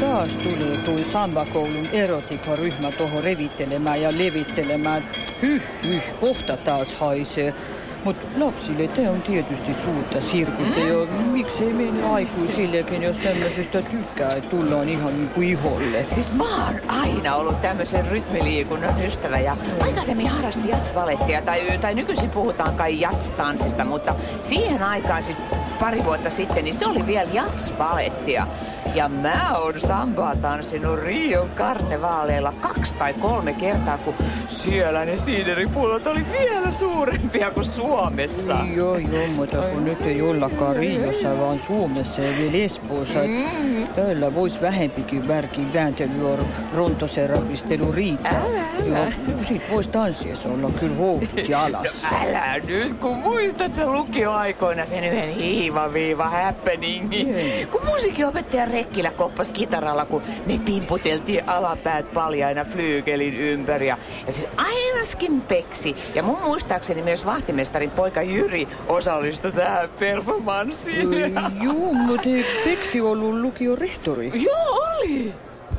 taas tulee tuo sambakoulun erotiikkaryhmä tuohon revittelemään ja levittelemään. Kohta taas haisee. Mutta lapsille tämä on tietysti suurta sirkusta ja miksei meidän aikuisillekin, jos tämmöisestä tykkää, että tullaan ihan niin kuin iholle. Siis mä oon aina ollut tämmöisen rytmiliikunnan ystävä ja aikaisemmin harrasti jatsvalettia tai nykyisin puhutaan kai jatstanssista, mutta siihen aikaan pari vuotta sitten, niin se oli vielä jatsvalettia. Ja mä oon sambaa tanssinut Rion karnevaaleilla 2 tai 3 kertaa, kun siellä ne siideripullot oli vielä suurempia kuin Suomessa. Joo, mutta kun nyt ei ollakaan Riossa, vaan Suomessa ja vielä Espoossa. Täällä vois vähempikin värkin vääntely ja rontoserapistelu riittää. Joo, sit vois tanssiessa olla kyllä housut jalassa. Älä nyt, kun muistat sä lukioaikoina sen yhden hiivaviiva happeningin. Kun musiikinopettaja Rekkilä koppas kitaralla, kun me pimputeltiin alapäät paljaina flyygelin ympäri. Ja siis aina peksi. Ja mun muistaakseni myös vahtimestarin poika Jyri osallistui tähän performanssiin. Joo, mutta eikö Peksi ollut lukiorehtori? Joo, oli!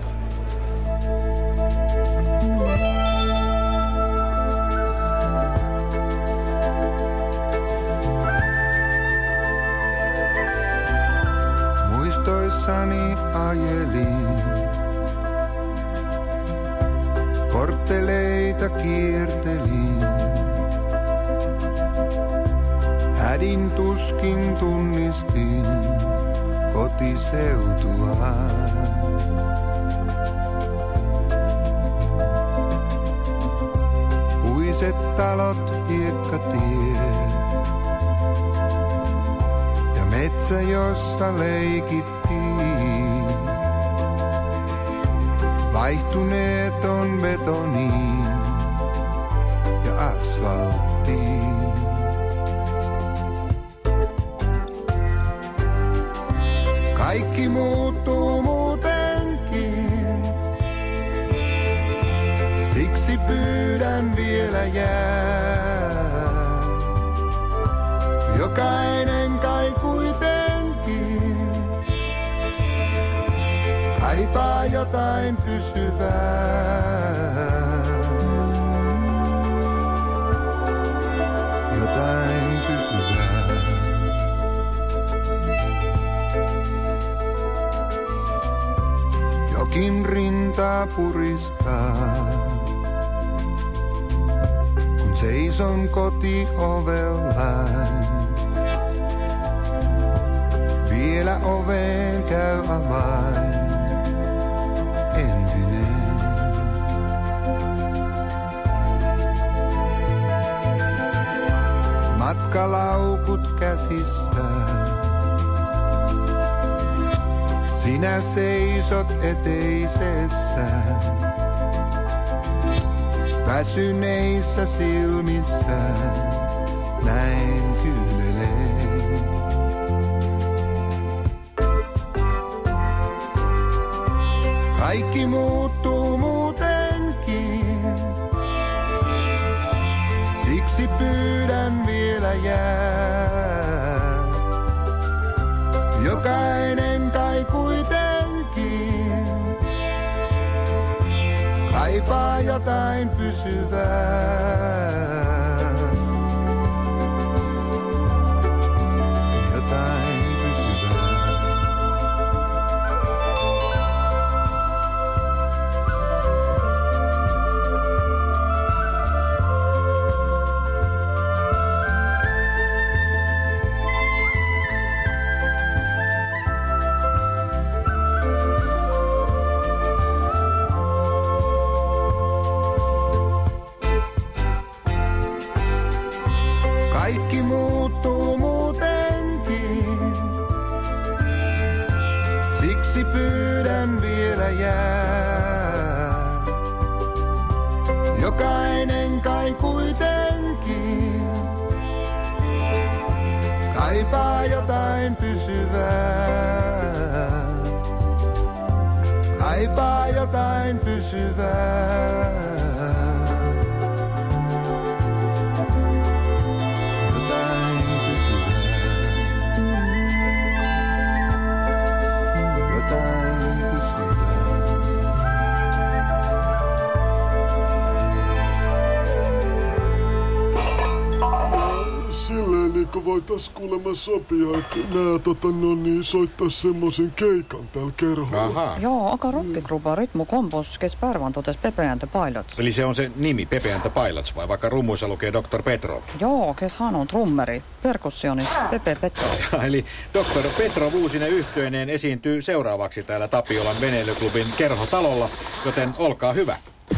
Muistoissani ajelin, kortteleita kiertelin. Hädin tuskin tunnistin kotiseutua. Puiset talot, hiekkatiet ja metsä, jossa leikittiin. Vaihtuneet on betoniin ja asfalttiin. Kaikki muuttuu muutenkin, siksi pyydän vielä jää. Jokainen kai kuitenkin kaipaa jotain pysyvää. Jotain pysyvää. Jokin rintaa puristaa, kun seison kotiovellään. Vielä oveen käy avain, entinen. Matkalaukut käsissä. Sinä seisot eteisessä, väsyneissä silmissä, näin kyynelee. Kaikki muuttuu muutenkin, siksi pyydän vielä jää. Jokainen kai kuitenkin kaipaa jotain pysyvää. Jotain pysyvää. Kaikki muuttuu muutenkin, siksi pyydän vielä jää. Jokainen kai kuitenkin kaipaa jotain pysyvää. Kaipaa jotain pysyvää. Jotain pysyvää. eikö voitais kuulemma sopia, että nää soittais semmosen keikan täällä kerholla? Ahaa. Joo, aga rockigrupa Rytmu Kompos, kes päevän totes Pepe and the Pilots. Eli se on se nimi, Pepe and the Pilots, vai vaikka rummuissa lukee Dr. Petrov? Joo, kes hän on trummeri, perkussionist Pepe Petrov. Eli Dr. Petrov uusine yhtyeineen esiintyy seuraavaksi täällä Tapiolan veneilyklubin kerhotalolla, joten olkaa hyvä.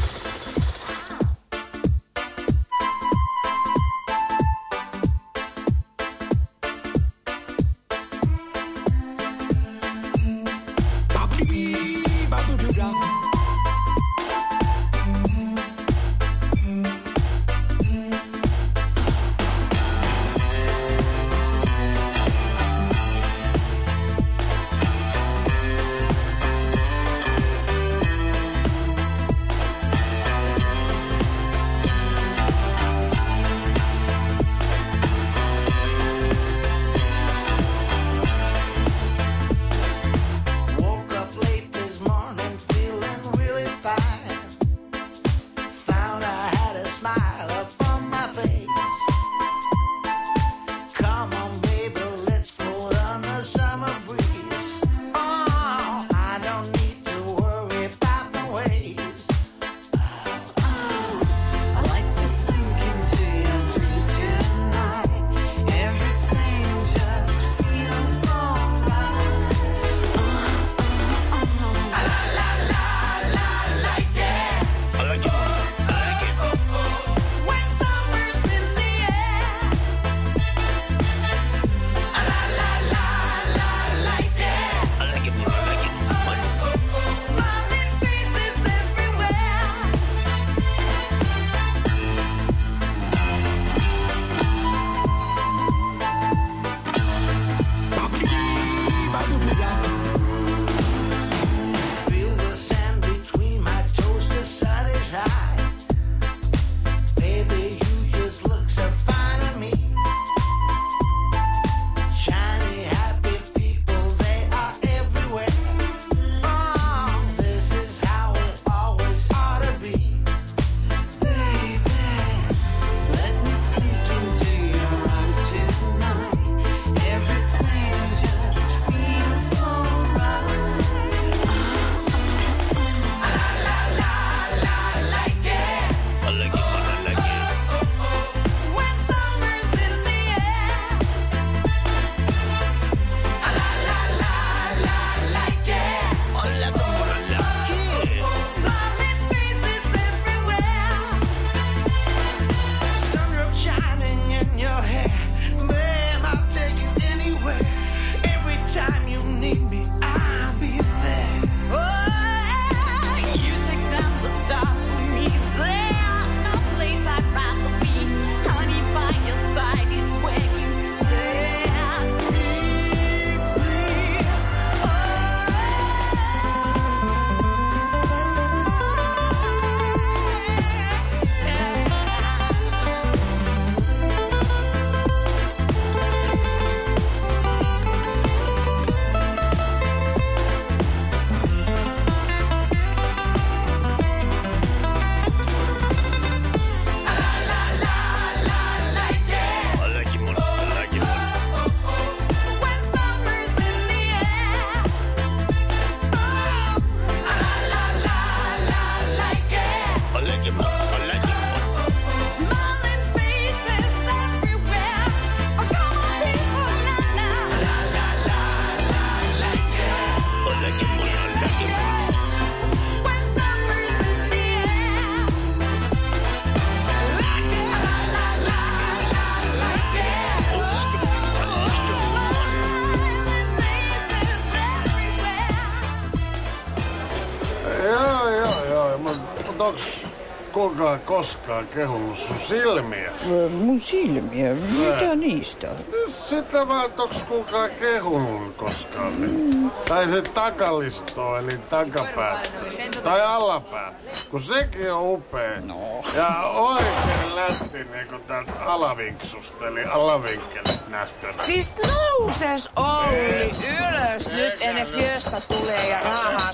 onks kukaan koskaan kehunut sun silmiä? Mun silmiä? Mitä niistä? Sitä vaan, et onks kukaan kehunut koskaan? Tai se takalisto, eli takapäätä. Tai alapäätä. Kun sekin on upea. No. Ja oikein lähti niinku tältä alavinksusta, eli alavinkkelit nähtävä. Siis nouses Olli ylös nyt, enneks Jöstä tulee ja raahaa sut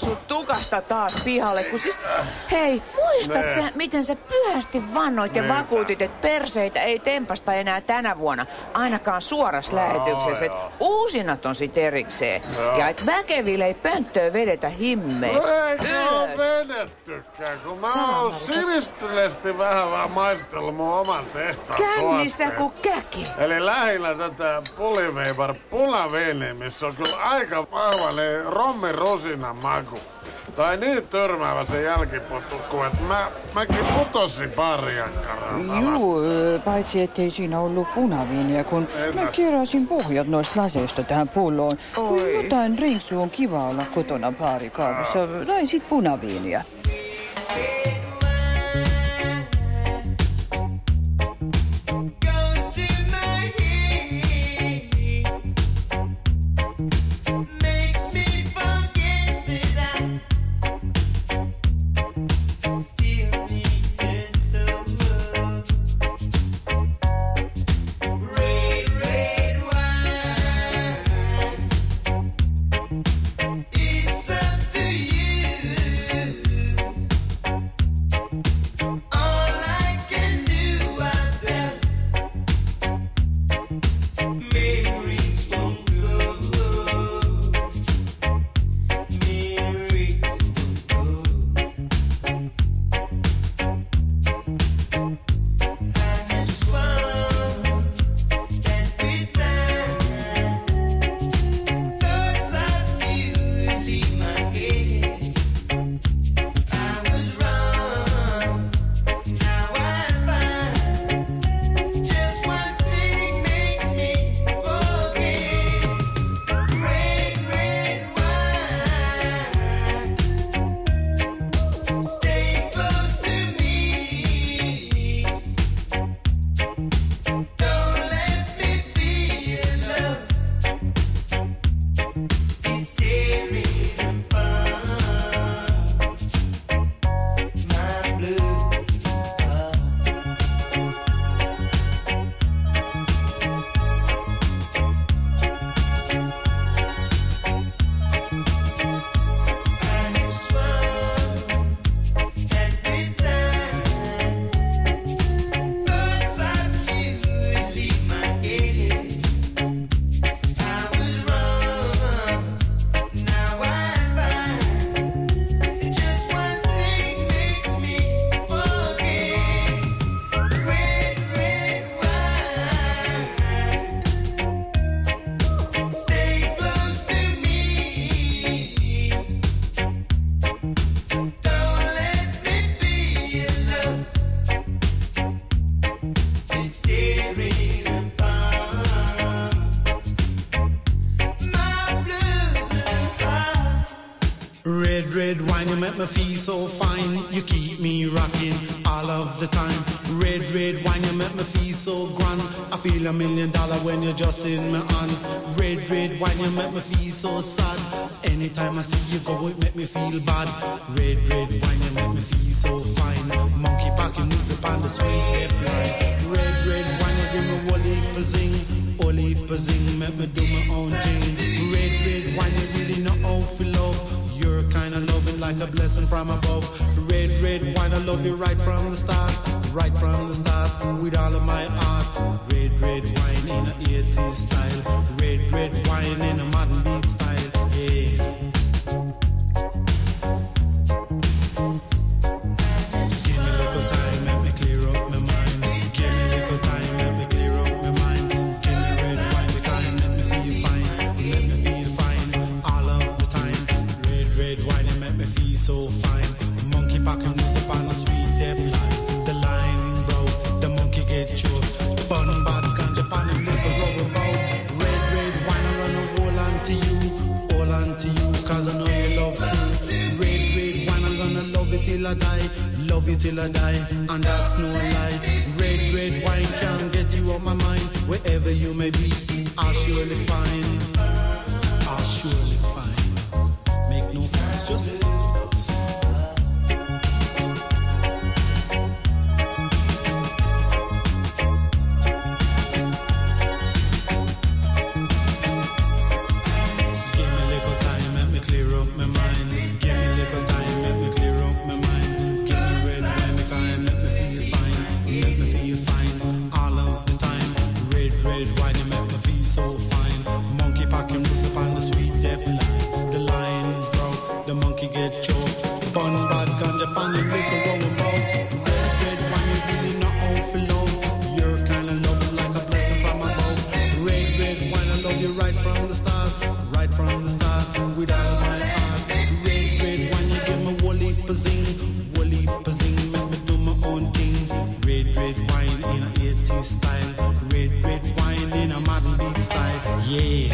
tukasta taas pihalle, kun siis... Hei, muistat sä, miten sä pyhästi vannoit ja vakuutit, että perseitä ei tempasta enää tänä vuonna, ainakaan suorassa lähetyksessä, että uusinat on sit erikseen. Ja että väkeville ei pönttöä vedetä himmeeksi. Eikö ole vedettykään, kun mä oon sivistyneesti vähän vaan maistellut mun oman tehtaan Kännissä kuin käki. Eli lähinnä tätä Puliveibar punaviiniä, missä on kyllä aika vahva niin rommin rusinan maku. Tai niin törmäävä se jälkipotukku, että mäkin putosin pariakkaralta. Juu, paitsi ettei siinä ollut punaviiniä, kun mä keräsin pohjat noista laseista tähän pulloon. Kun jotain drinksua on kiva olla kotona baarikaavassa, tai sit punaviiniä. Red wine, you make me feel so fine. You keep me rocking all of the time. Red wine, you make me feel so grand. I feel $1 million when you're just in my hand. Red wine, you make me feel so sad. Anytime I see you go, it make me feel bad. Red wine, you make me feel so fine. Monkey packing music on the sweet red line. Red wine, you give me whole heap of zing, make me do my own thing. Red wine, you really know how to love. You're kind of loving like a blessing from above. Red wine, I love you right from the start. Right from the start, with all of my heart. Red wine in a 80s style. Red wine in a modern beat style. Yeah. Love you till I die, and that's no lie. Red wine can't get you out my mind. Wherever you may be, I'll surely find. I'll surely find. Make no fuss, just give me a little time, let me clear up my mind. Give me a the time, make me clear up my mind. Give me red wine, make I make me feel fine. Make me feel fine all of the time. Red wine, you make me feel so fine. Monkey packing loose upon the sweet death line. The line broke, the monkey get choked. Bun bad ganja pan and liquor going broke. Red wine, you really not out for love. You're kind of love like a blessing from above. Red wine, I love you right from the start. Right from the start, with all my heart. Red wine, you give me woolly pazing. Woolly pazing, make me do my own thing. Red wine in a 80s style. Red wine in a modern beat style. Yeah.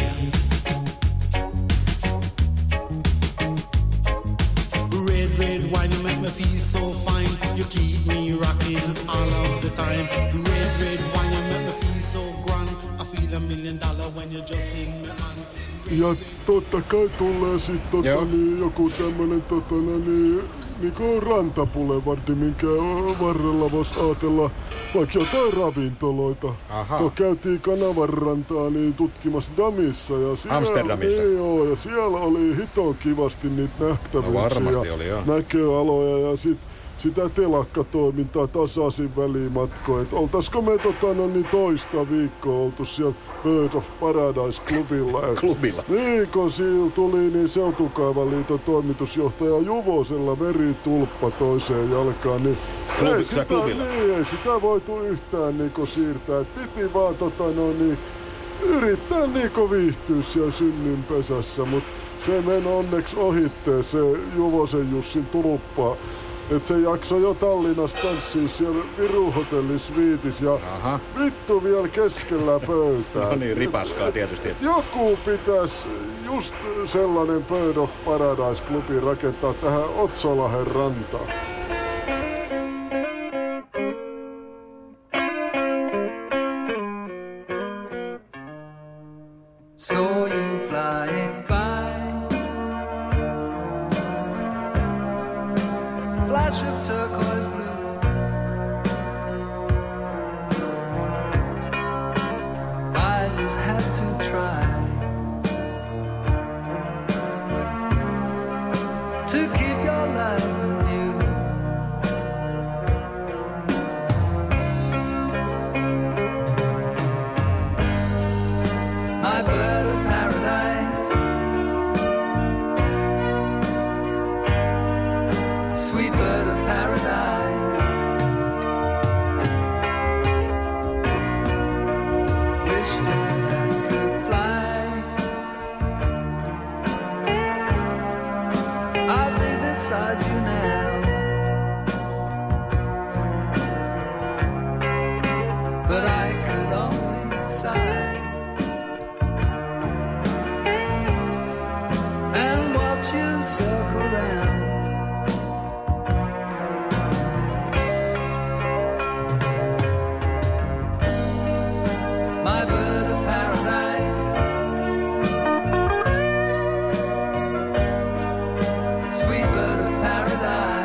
Red wine, you make me feel so fine. You keep me rocking all of the time. Red wine, you make me feel so grand. I feel $1 million when you just sing me on. Ja totta kai tulee sit joku tämmönen niinku rantapulevardi, minkä varrella vois ajatella vaikka jotain ravintoloita. Aha. Kun käytiin Kanavanrantaa niin tutkimassa Damissa ja siellä, Amsterdamissa. Joo, ja siellä oli hito kivasti niitä nähtävyyksiä. No varmasti oli, joo. Näköaloja ja sitä telakkatoimintaa tasaisin välimatkoja. Et oltaisiko me toista viikkoa oltu siellä Bird of Paradise-klubilla. Klubilla? Niin, kun siellä tuli niin Seutukaavaliiton toimitusjohtaja Juvosella veritulppa toiseen jalkaan, niin ei sitä voitu yhtään niinku siirtää. Et piti vaan yrittää niinku viihtyä siellä synninpesässä, mut se meni onneksi ohitteen se Juvosen Jussin tulppa. Et se jaksoi jo Tallinnassa tanssii siellä Viru-hotelli Sviitis ja vittu vielä keskellä pöytää. No niin, ripaskaa tietysti. Joku pitäisi just sellainen Bird of Paradise-klubi rakentaa tähän Otsolahen rantaan. Saw you flying by, flash of turquoise blue. I just had to try to keep your life new. My bird of paradise, sweet bird of paradise, wish that I could fly. I'll be beside you now, but I could only sigh and watch you circle round. My bird of paradise, sweet bird of paradise.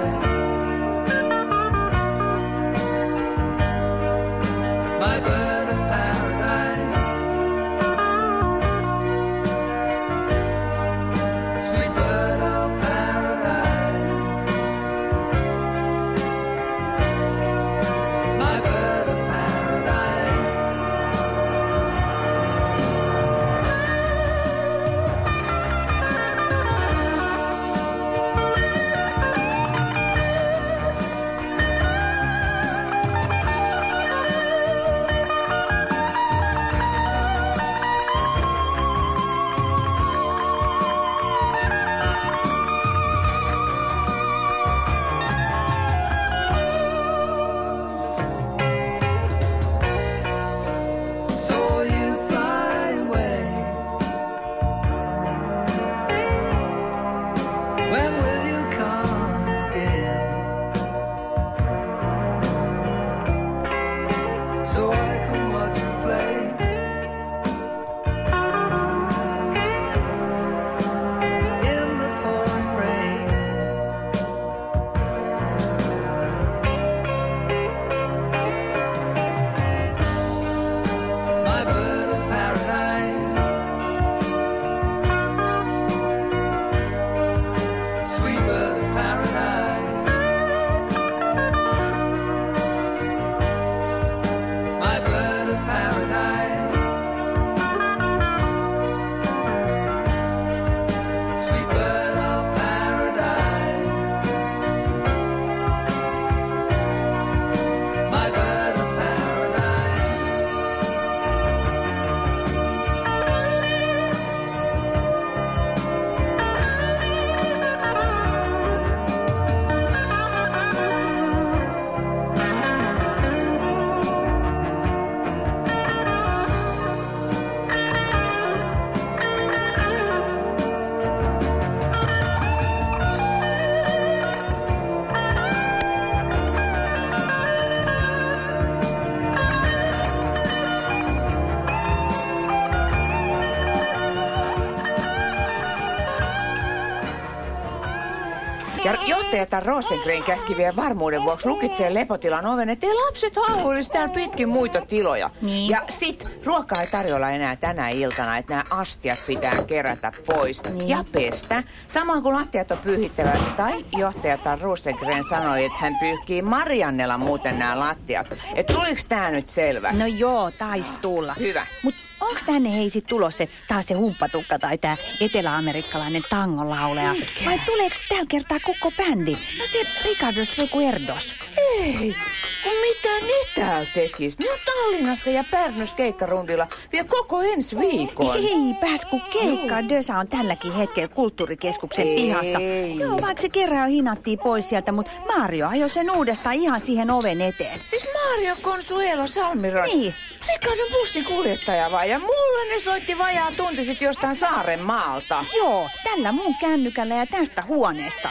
Ja johtajatar Rosengren käski vielä varmuuden vuoksi lukitsee lepotilan oven, ettei lapset hauhuilisi täällä pitkin muita tiloja. Niin. Ja sit ruokaa ei tarjolla enää tänä iltana, että nämä astiat pitää kerätä pois ja pestä. Samoin kuin lattiat on pyyhittävät. Tai johtajatar Rosengren sanoi, että hän pyyhkii Mariannella muuten nämä lattiat. Että tuliks tää nyt selväksi? No joo, tais tulla. Hyvä. Mut onks tänne hei sit tulos taas se humppatukka tai tää eteläamerikkalainen tangolaulaja? Vai tuleeks tällä kertaa koko bändi? No se Ricardos Recuerdos. Ei, kun mitä ne täällä tekis? Ne on Tallinnassa ja Pärnys keikkarundilla vielä koko ensi viikon. Ei pääs, kun keikka Dösa on tälläkin hetkellä kulttuurikeskuksen pihassa. Joo, vaikka se kerran jo hinattiin pois sieltä, mutta Mario ajoi sen uudestaan ihan siihen oven eteen. Siis Mario Consuelo Salmiron. Niin. Ricardon bussin kuljettaja vai? Ja mulle ne soitti vajaa tunti sit jostain Saarenmaalta. Joo, tällä mun kännykällä ja tästä huoneesta.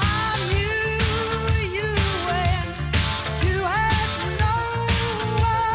You had no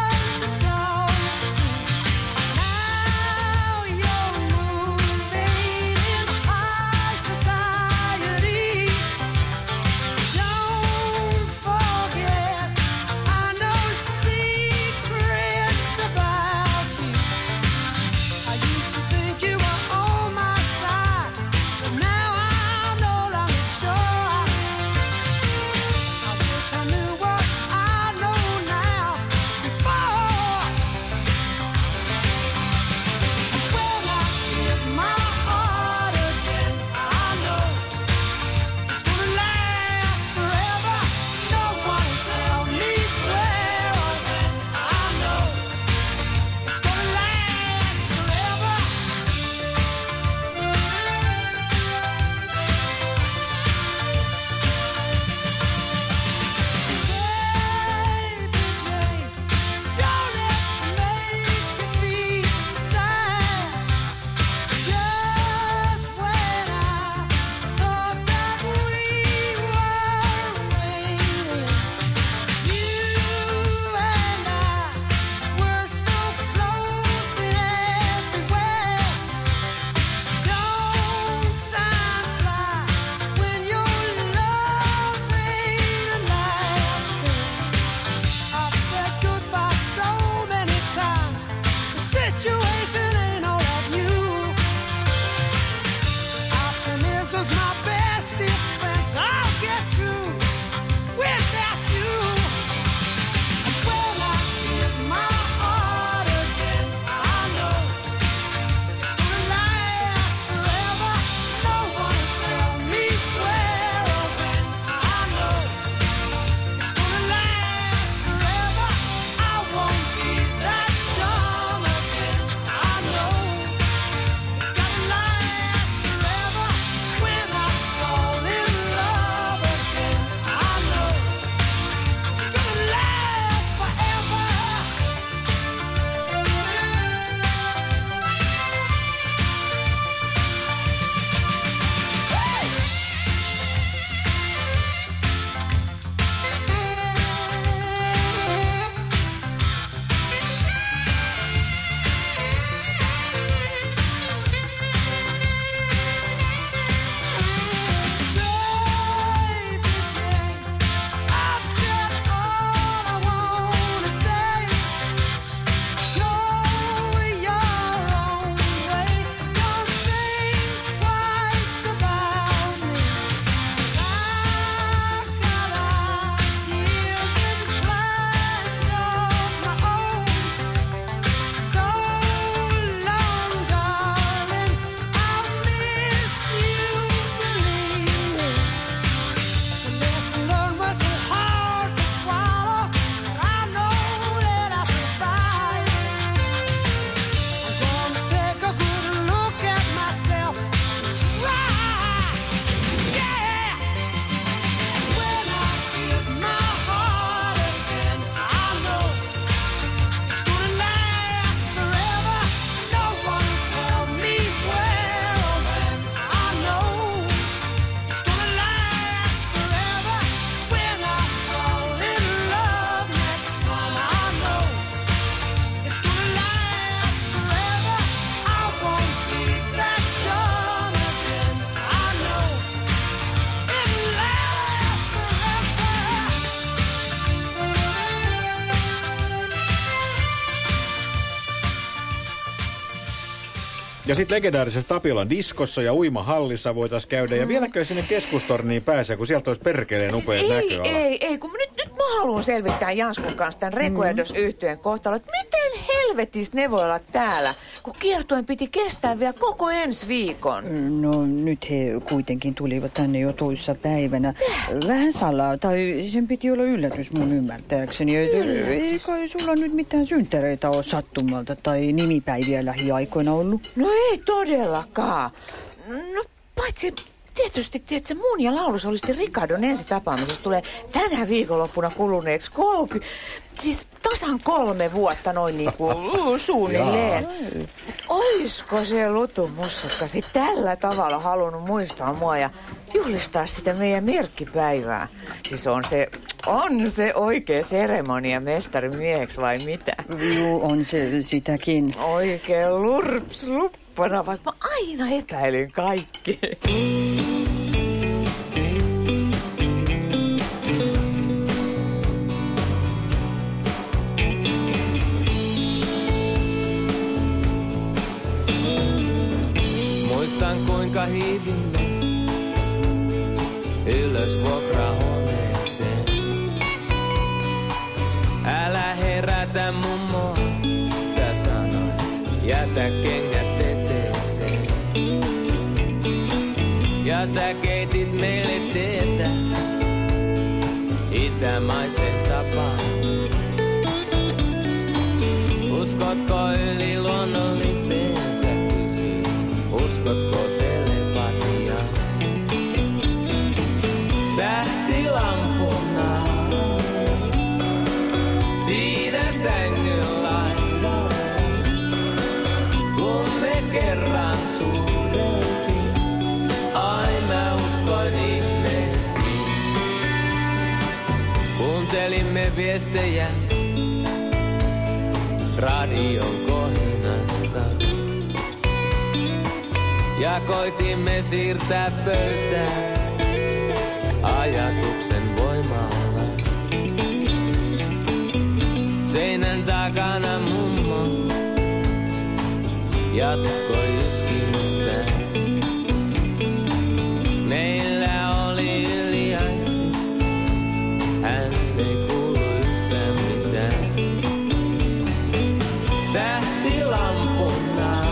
Ja sitten legendaarisessa Tapiolan diskossa ja uimahallissa voitaisiin käydä. Ja vieläkö sinne keskustorniin pääsee, kun sieltä olisi perkeleen upeat näköala? Ei, kun nyt mä haluan selvittää Janskun kanssa tämän Requerdos-yhtyeen kohtalon. Miten helvetistä ne voi olla täällä, kun kiertueen piti kestää vielä koko ensi viikon? No nyt he kuitenkin tulivat tänne jo toissa päivänä. Vähän salaa, tai sen piti olla yllätys mun ymmärtääkseni. Ei kai sulla nyt mitään synttäreitä ole sattumalta tai nimipäiviä lähiaikoina ollut? No ei todellakaan. No paitsi tietysti, tiedätkö, mun ja Laulu Solistin Ricardon ensitapaamisesta tulee tänä viikonloppuna kuluneeksi siis tasan 3 vuotta noin niinku suunnilleen. Oisko se Lutumussukka sit tällä tavalla halunnut muistaa mua ja juhlistaa sitä meidän merkkipäivää? Siis on se oikea seremonia mestari mieheksi vai mitä? Joo, on se sitäkin. Oikein luppana, vaikka mä aina epäilin kaikkea. Muistan kuinka hiivimme ylös vuokrahuoneeseen. Älä herätä mummoa, sä sanoit, jätä kengät eteeseen. Ja sä keitit meille teetä itämaisen tapaan. Uskotko yliluonnolliseen, sä kysyt, uskotko telepatiaan? Tähtilampuna siinä sängyn laidalla, kun me kerran suudeltiin, aina uskoin ihmeisiin. Kuuntelimme viestejä radion kohinasta ja koitimme siirtää pöytää ajatuksen voimalla. Seinän takana mummo jatkoi yskimistään. Meillä oli yliaistit, hän ei kuulu yhtään mitään. Tähtilampuna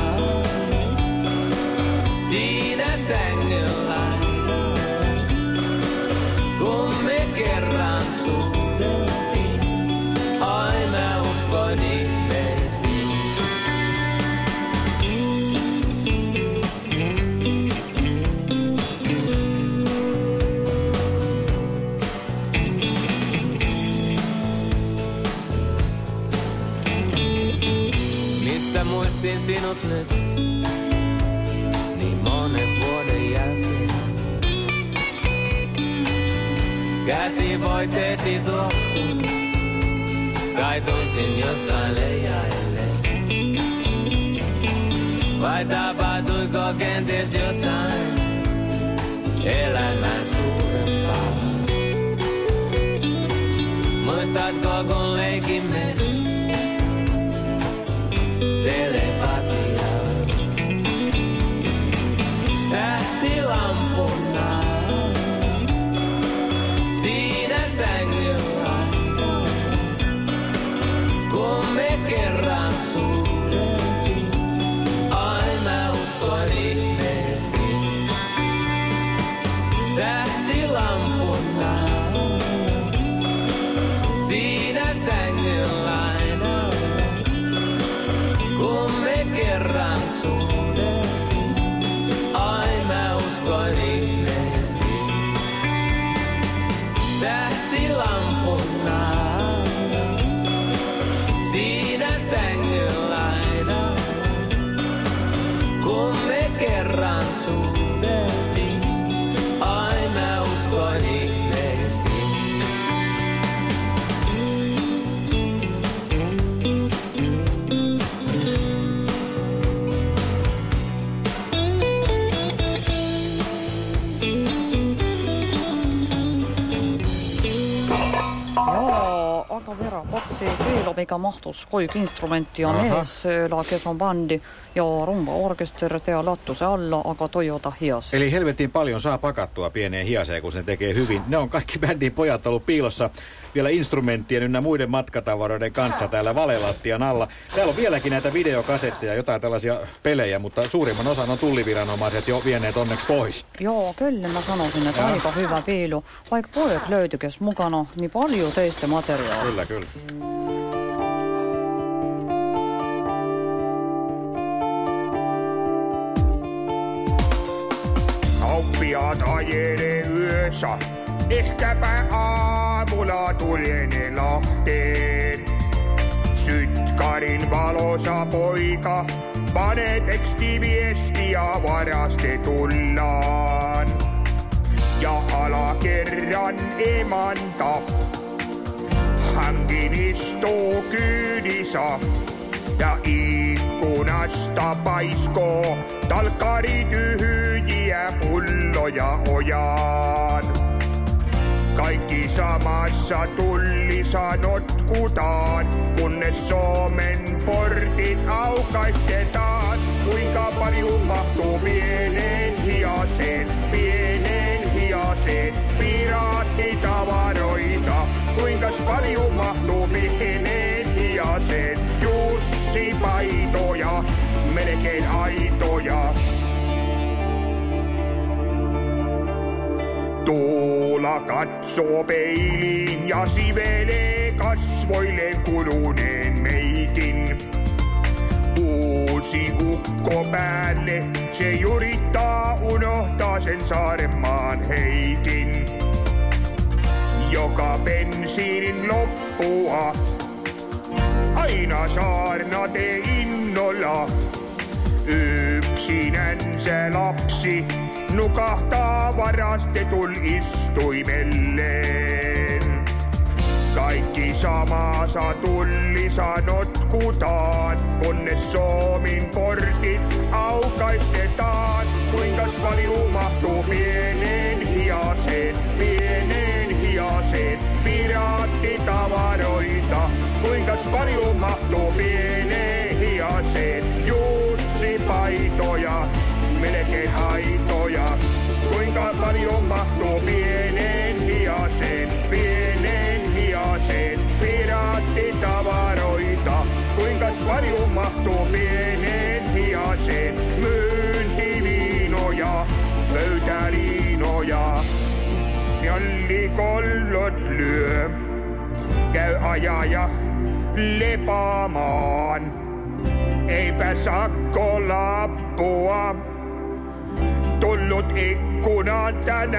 siinä sängyn laidalla, kun me kerran suudeltiin, aina uskoin ihmeisiin. Mistä muistin sinut nyt, niin monen vuoden jälkeen. Käsivoiteesi tuoksun, kai tunsin jostain leijailleen. Vai tapahtuiko kenties jotain elämän suurempaa? Muistatko kun leikimme telepatiaa? Tähtilampuna siinä sängyn laidalla, kun me kerran suudeltiin, aina uskoin ihmeisiin. Tähtilampuna siinä sängyn laidalla, kun me kerran suudeltiin, aina uskoin ihmeisiin. Tähtilampuna siinä sängyn laidalla, kun me kerran suudeltiin, aina uskoin ihmeisiin. Potsi Kiilo, mikä mahtus hoikinstrumenttia Aha. nees, kes on bändi ja rumba-orkester ja lattuse alla, aga Toyota hias. Eli helvetin paljon saa pakattua pieneen hiaseen, kun sen tekee hyvin. Ne on kaikki bändin pojat ollut piilossa vielä instrumenttien ynnä muiden matkatavaroiden kanssa täällä valelattian alla. Täällä on vieläkin näitä videokasetteja, jotain tällaisia pelejä, mutta suurimman osan on tulliviranomaiset jo vieneet onneksi pois. Joo, kyllä mä sanoisin, että aika hyvä piilu. Vaikka pojat löytykes mukana, niin paljon teistä materiaalia. Kyllä, kyllä. Kauppiaat ajelee yössä, ehkäpä aamulla tuljene Lahteen. Sytkarin valosa poika, pane tekstiviestiä varastetullaan. Ja alakerran emanta, hänkin istuu kyydissä. Ja ikkunasta paiskoo talkkari tyhjiä pulloja ojaan. Kaikki samassa tullissa notkutaan, kunnes Suomen portit aukaistetaan. Kuinka paljon mahtuu pienen hiaseen, piraattitavaroita. Kuinka paljon mahtuu pienen hiaseen, Jussi-paitoja, melkein aitoja. Tuula katsoo peiliin ja sivelee kasvoilleen kuluneen meikin. Uusi ukko päälle, se jurittaa unohtaa sen Saarenmaan Heikin. Joka bensiinin loppua, aina saarnate innolla. Yksinänsä lapsi nukahtaa varastetun istuimelleen. Kaikki samassa tullissa notkutaan, kunnes Suomen portit aukaistetaan. Kuinkas paljon mahtuu pienen hiaseen, piraattitavaroita. Kuinkas paljon mahtuu pienen hiaseen, Jussi-paitoja, melkein aitoja. Kuinka paljon mahtuu pienen hiaseen, piraattitavaroita. Kuinka paljon mahtuu pienen hiaseen, myyntiviinoja, pöytäliinoja. Jallikollot lyö, käy ajaja lepaamaan. Eipä sakkolappua tullut ikkunaan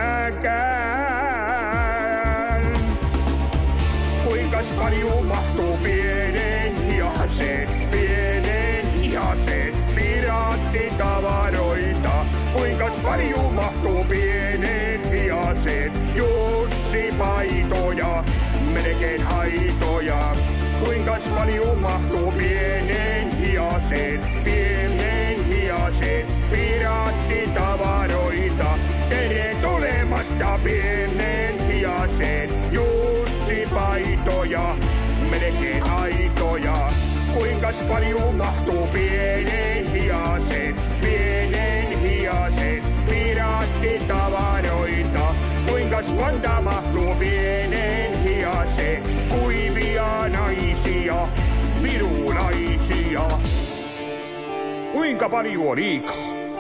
tänäänkään. Kuinkas paljon mahtuu pienen hiaseen, piraattitavaroita. Kuinkas paljon mahtuu pienen hiaseen, Jussi-paitoja, melkein aitoja. Kuinkas paljon mahtuu pienen hiaseen, piraattitavaroita. Tere tulemasta pienen hiaseen, Jussi-paitoja, melkein aitoja. Kuinkas paljon mahtuu pienen hiaseen, piraattitavaroita. Kuinkas monta mahtuu pienen hiaseen, kuivia naisia, virulaisia. Kuinka paljon on liikaa?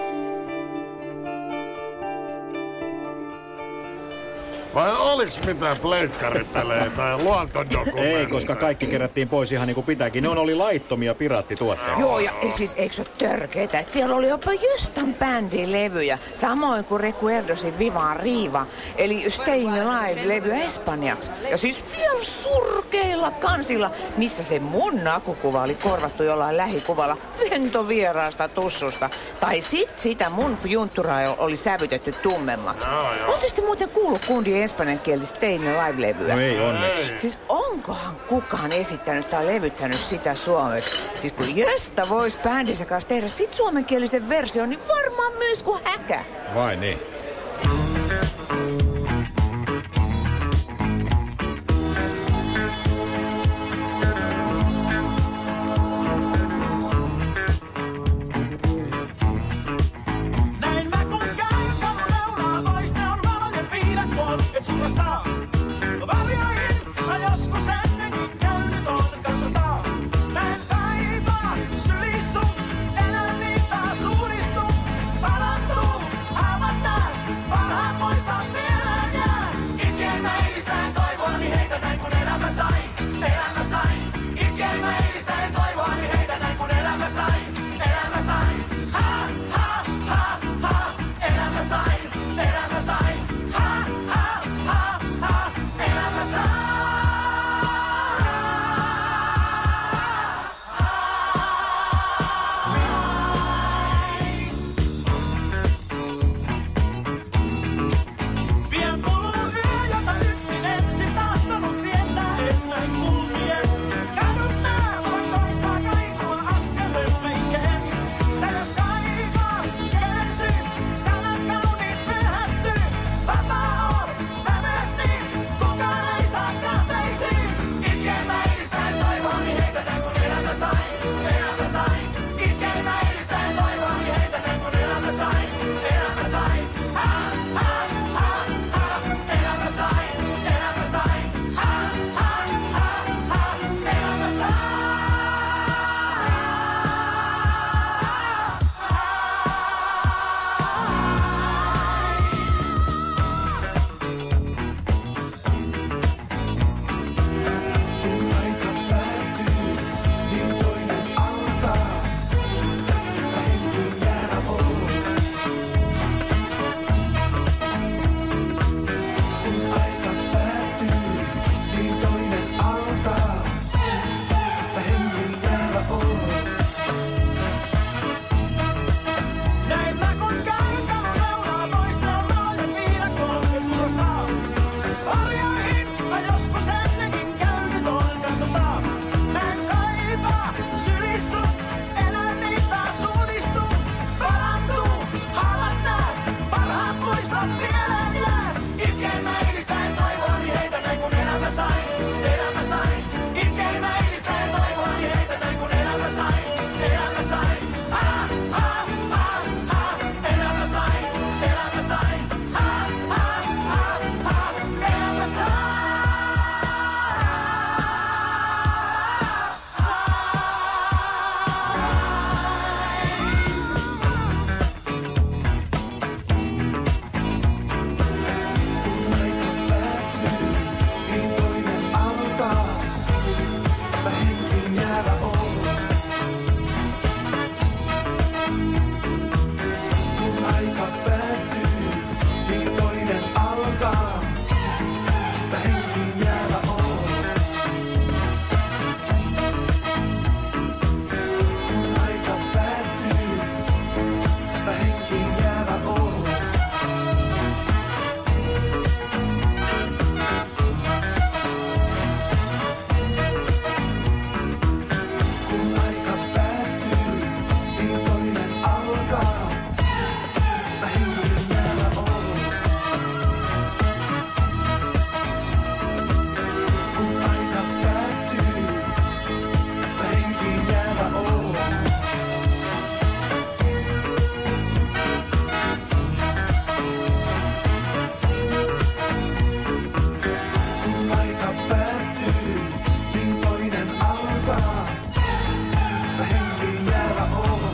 Vai oliks mitään pleikkaripelejä tai luontodokumentteja? Ei, koska kaikki kerättiin pois ihan niin kuin pitääkin. Ne oli laittomia piraattituotteita. Joo, ja siis eikö se ole törkeetä, että siellä oli jopa Justan bändin levyjä, samoin kuin Recuerdosin Viva Riva, eli Staying Alive-levy espanjaksi. Ja siis vielä surkeilla kansilla, missä se mun nakukuva oli korvattu jollain lähikuvalla ventovieraasta tussusta. Tai sit sitä mun juntturaa oli sävytetty tummemmaksi. Ootte sitten muuten kuullut kundin espanjankielistä Staying Alive-levyä? No ei onneksi. Siis onkohan kukaan esittänyt tai levyttänyt sitä suomeksi? Siis kun Jöstä vois bändinsä kanssa tehdä sit suomenkielisen version, niin varmaan myös kuin häkä. Vai niin? mä henkiin jäävä oon. Kun aika päättyy, niin toinen alkaa. Mä henkiin jäävä oon. Kun aika päättyy, mä henkiin jäävä oon. Kun aika päättyy, niin toinen alkaa. Mä henkiin jäävä oon. Kun aika päättyy, mä henkiin jäävä oon. Kun aika päättyy, niin toinen alkaa. Mä henkiin jäävä oon.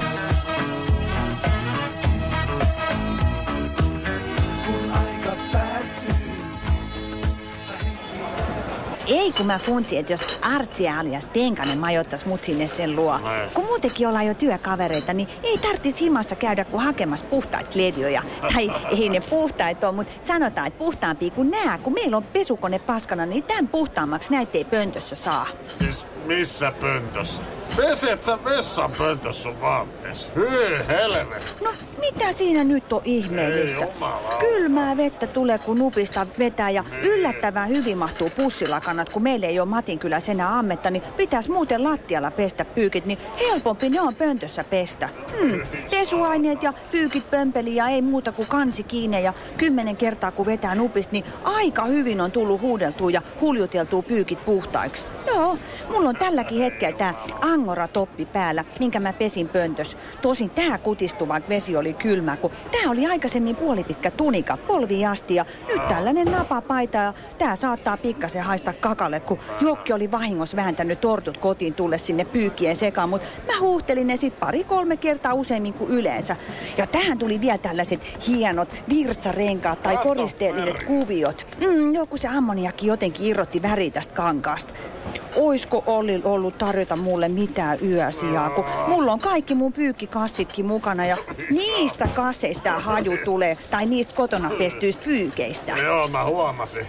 Kun aika päättyy, mä henkiin Ei kun mä funtsin, että jos Artsi alias Tenkanen majoittais mut sinne sen luo. Kun muutenkin ollaan jo työkavereita, niin ei tarvitsis himassa käydä kuin hakemassa puhtaita levioja. Tai ei ne puhtaita ole, mutta sanotaan, että puhtaampia kuin nää. Kun meillä on pesukone paskana, niin tämän puhtaammaksi näitä ei pöntössä saa. Siis missä pöntössä? Peset sä vessan pöntössä sun vaatteessa? Hyi helvetti. No, mitä siinä nyt on ihmeellistä? Ei jumala. Kylmää vettä tulee, kun nupista vetää ja yllättävän hyvin mahtuu pussilakanat, kun meillä ei ole Matinkylässä enää ammetta, niin pitäisi muuten lattialla pestä pyykit, niin helpompi ne on pöntössä pestä. Pesuaineet ja pyykit pömpeli ja ei muuta kuin kansi kiinni ja 10 kertaa kun vetää nupista, niin aika hyvin on tullut huudeltua ja huljuteltua pyykit puhtaiksi. Joo, mulla on tälläkin hetkellä tää Angora-toppi päällä, minkä mä pesin pöntös. Tosin tää kutistui, vaikka vesi oli kylmä, kun tää oli aikaisemmin puolipitkä tunika, polviin asti ja nyt tällainen napapaita ja tää saattaa pikkasen haista kakalle, kun Jokki oli vahingossa vääntänyt tortut kotiin tulle sinne pyykkien sekaan, mutta mä huuhtelin ne sit 2-3 kertaa useammin kuin yleensä. Ja tähän tuli vielä tällaiset hienot virtsarenkaat tai koristeelliset kuviot. Joku se ammoniakki jotenkin irrotti väriä tästä kankaasta. Oisko Olli ollut tarjota mulle mitään yösijaa, kun mulla on kaikki mun pyykkikassitkin mukana ja niistä kasseista tää haju tulee, tai niistä kotona pestyistä pyykeistä. Joo, mä huomasin.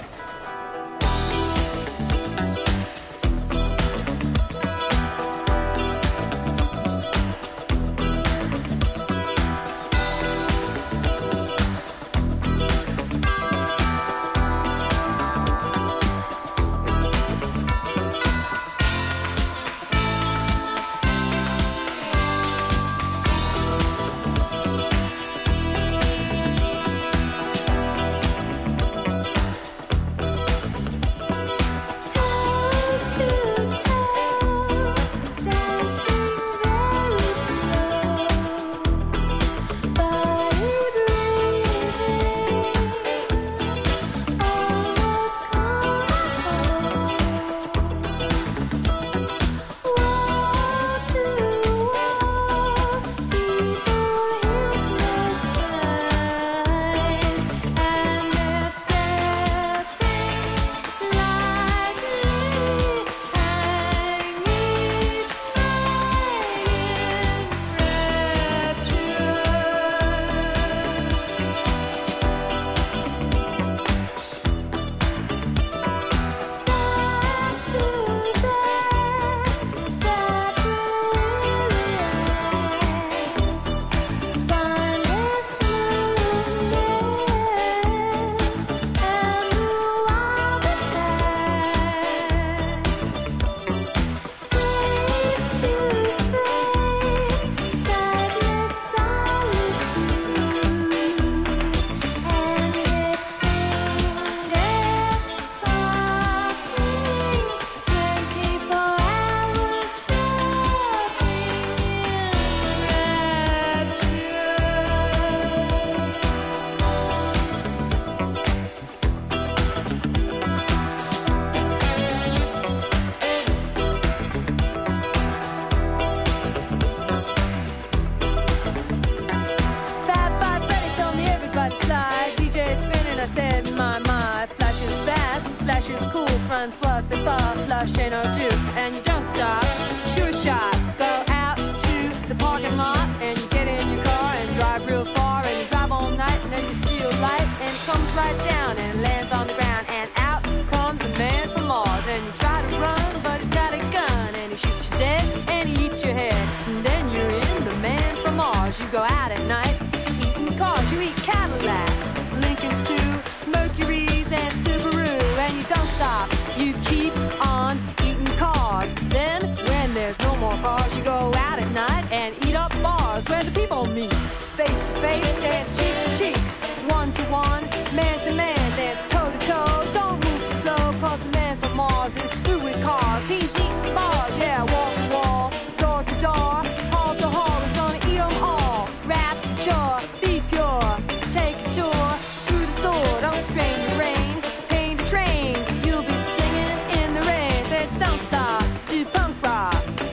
slush ain't no do, and you don't stop. Sure shot, go out to the parking lot and you get in your car and drive real far and you drive all night and then you see a light and it comes right down and lands on the ground and out comes a man from Mars and you try to run but he's got a gun and he shoots you dead and he eats your head and then you're in the man from Mars. You go out at night eating cars, you eat Cadillacs, Lincolns too, Mercuries and Subaru, and you don't stop. You keep on eating cars. Then, when there's no more cars, you go out at night and eat up bars where the people meet. Face to face, dance cheek to cheek. One to one, man to man, dance toe to toe. Don't move too slow, cause the man from Mars is through with cars. He's eating bars, yeah, wall to wall, door to door, hall to hall. He's gonna eat them all. Rapture, be pure, take a tour through the sword. Don't strain your brain, pain to train. You'll be singing in the rain. Say don't stop to punk rock.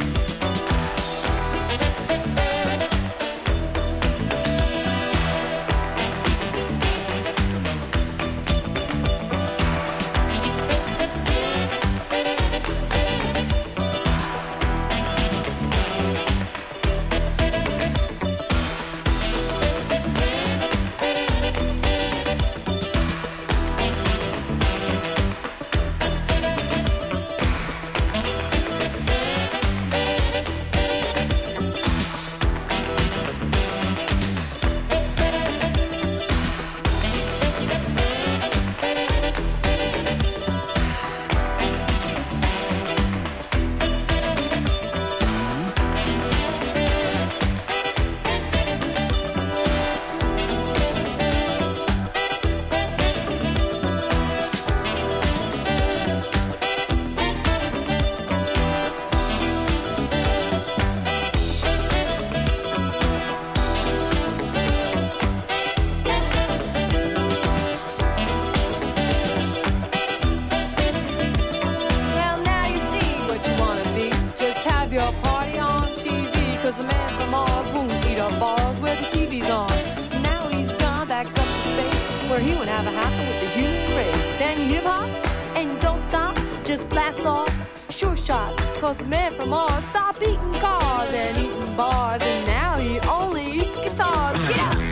Where he won't have a hassle with the human race. And you hip hop and you don't stop, just blast off, sure shot. Cause the man from Mars stopped eating cars and eating bars, and now he only eats guitars. Yeah!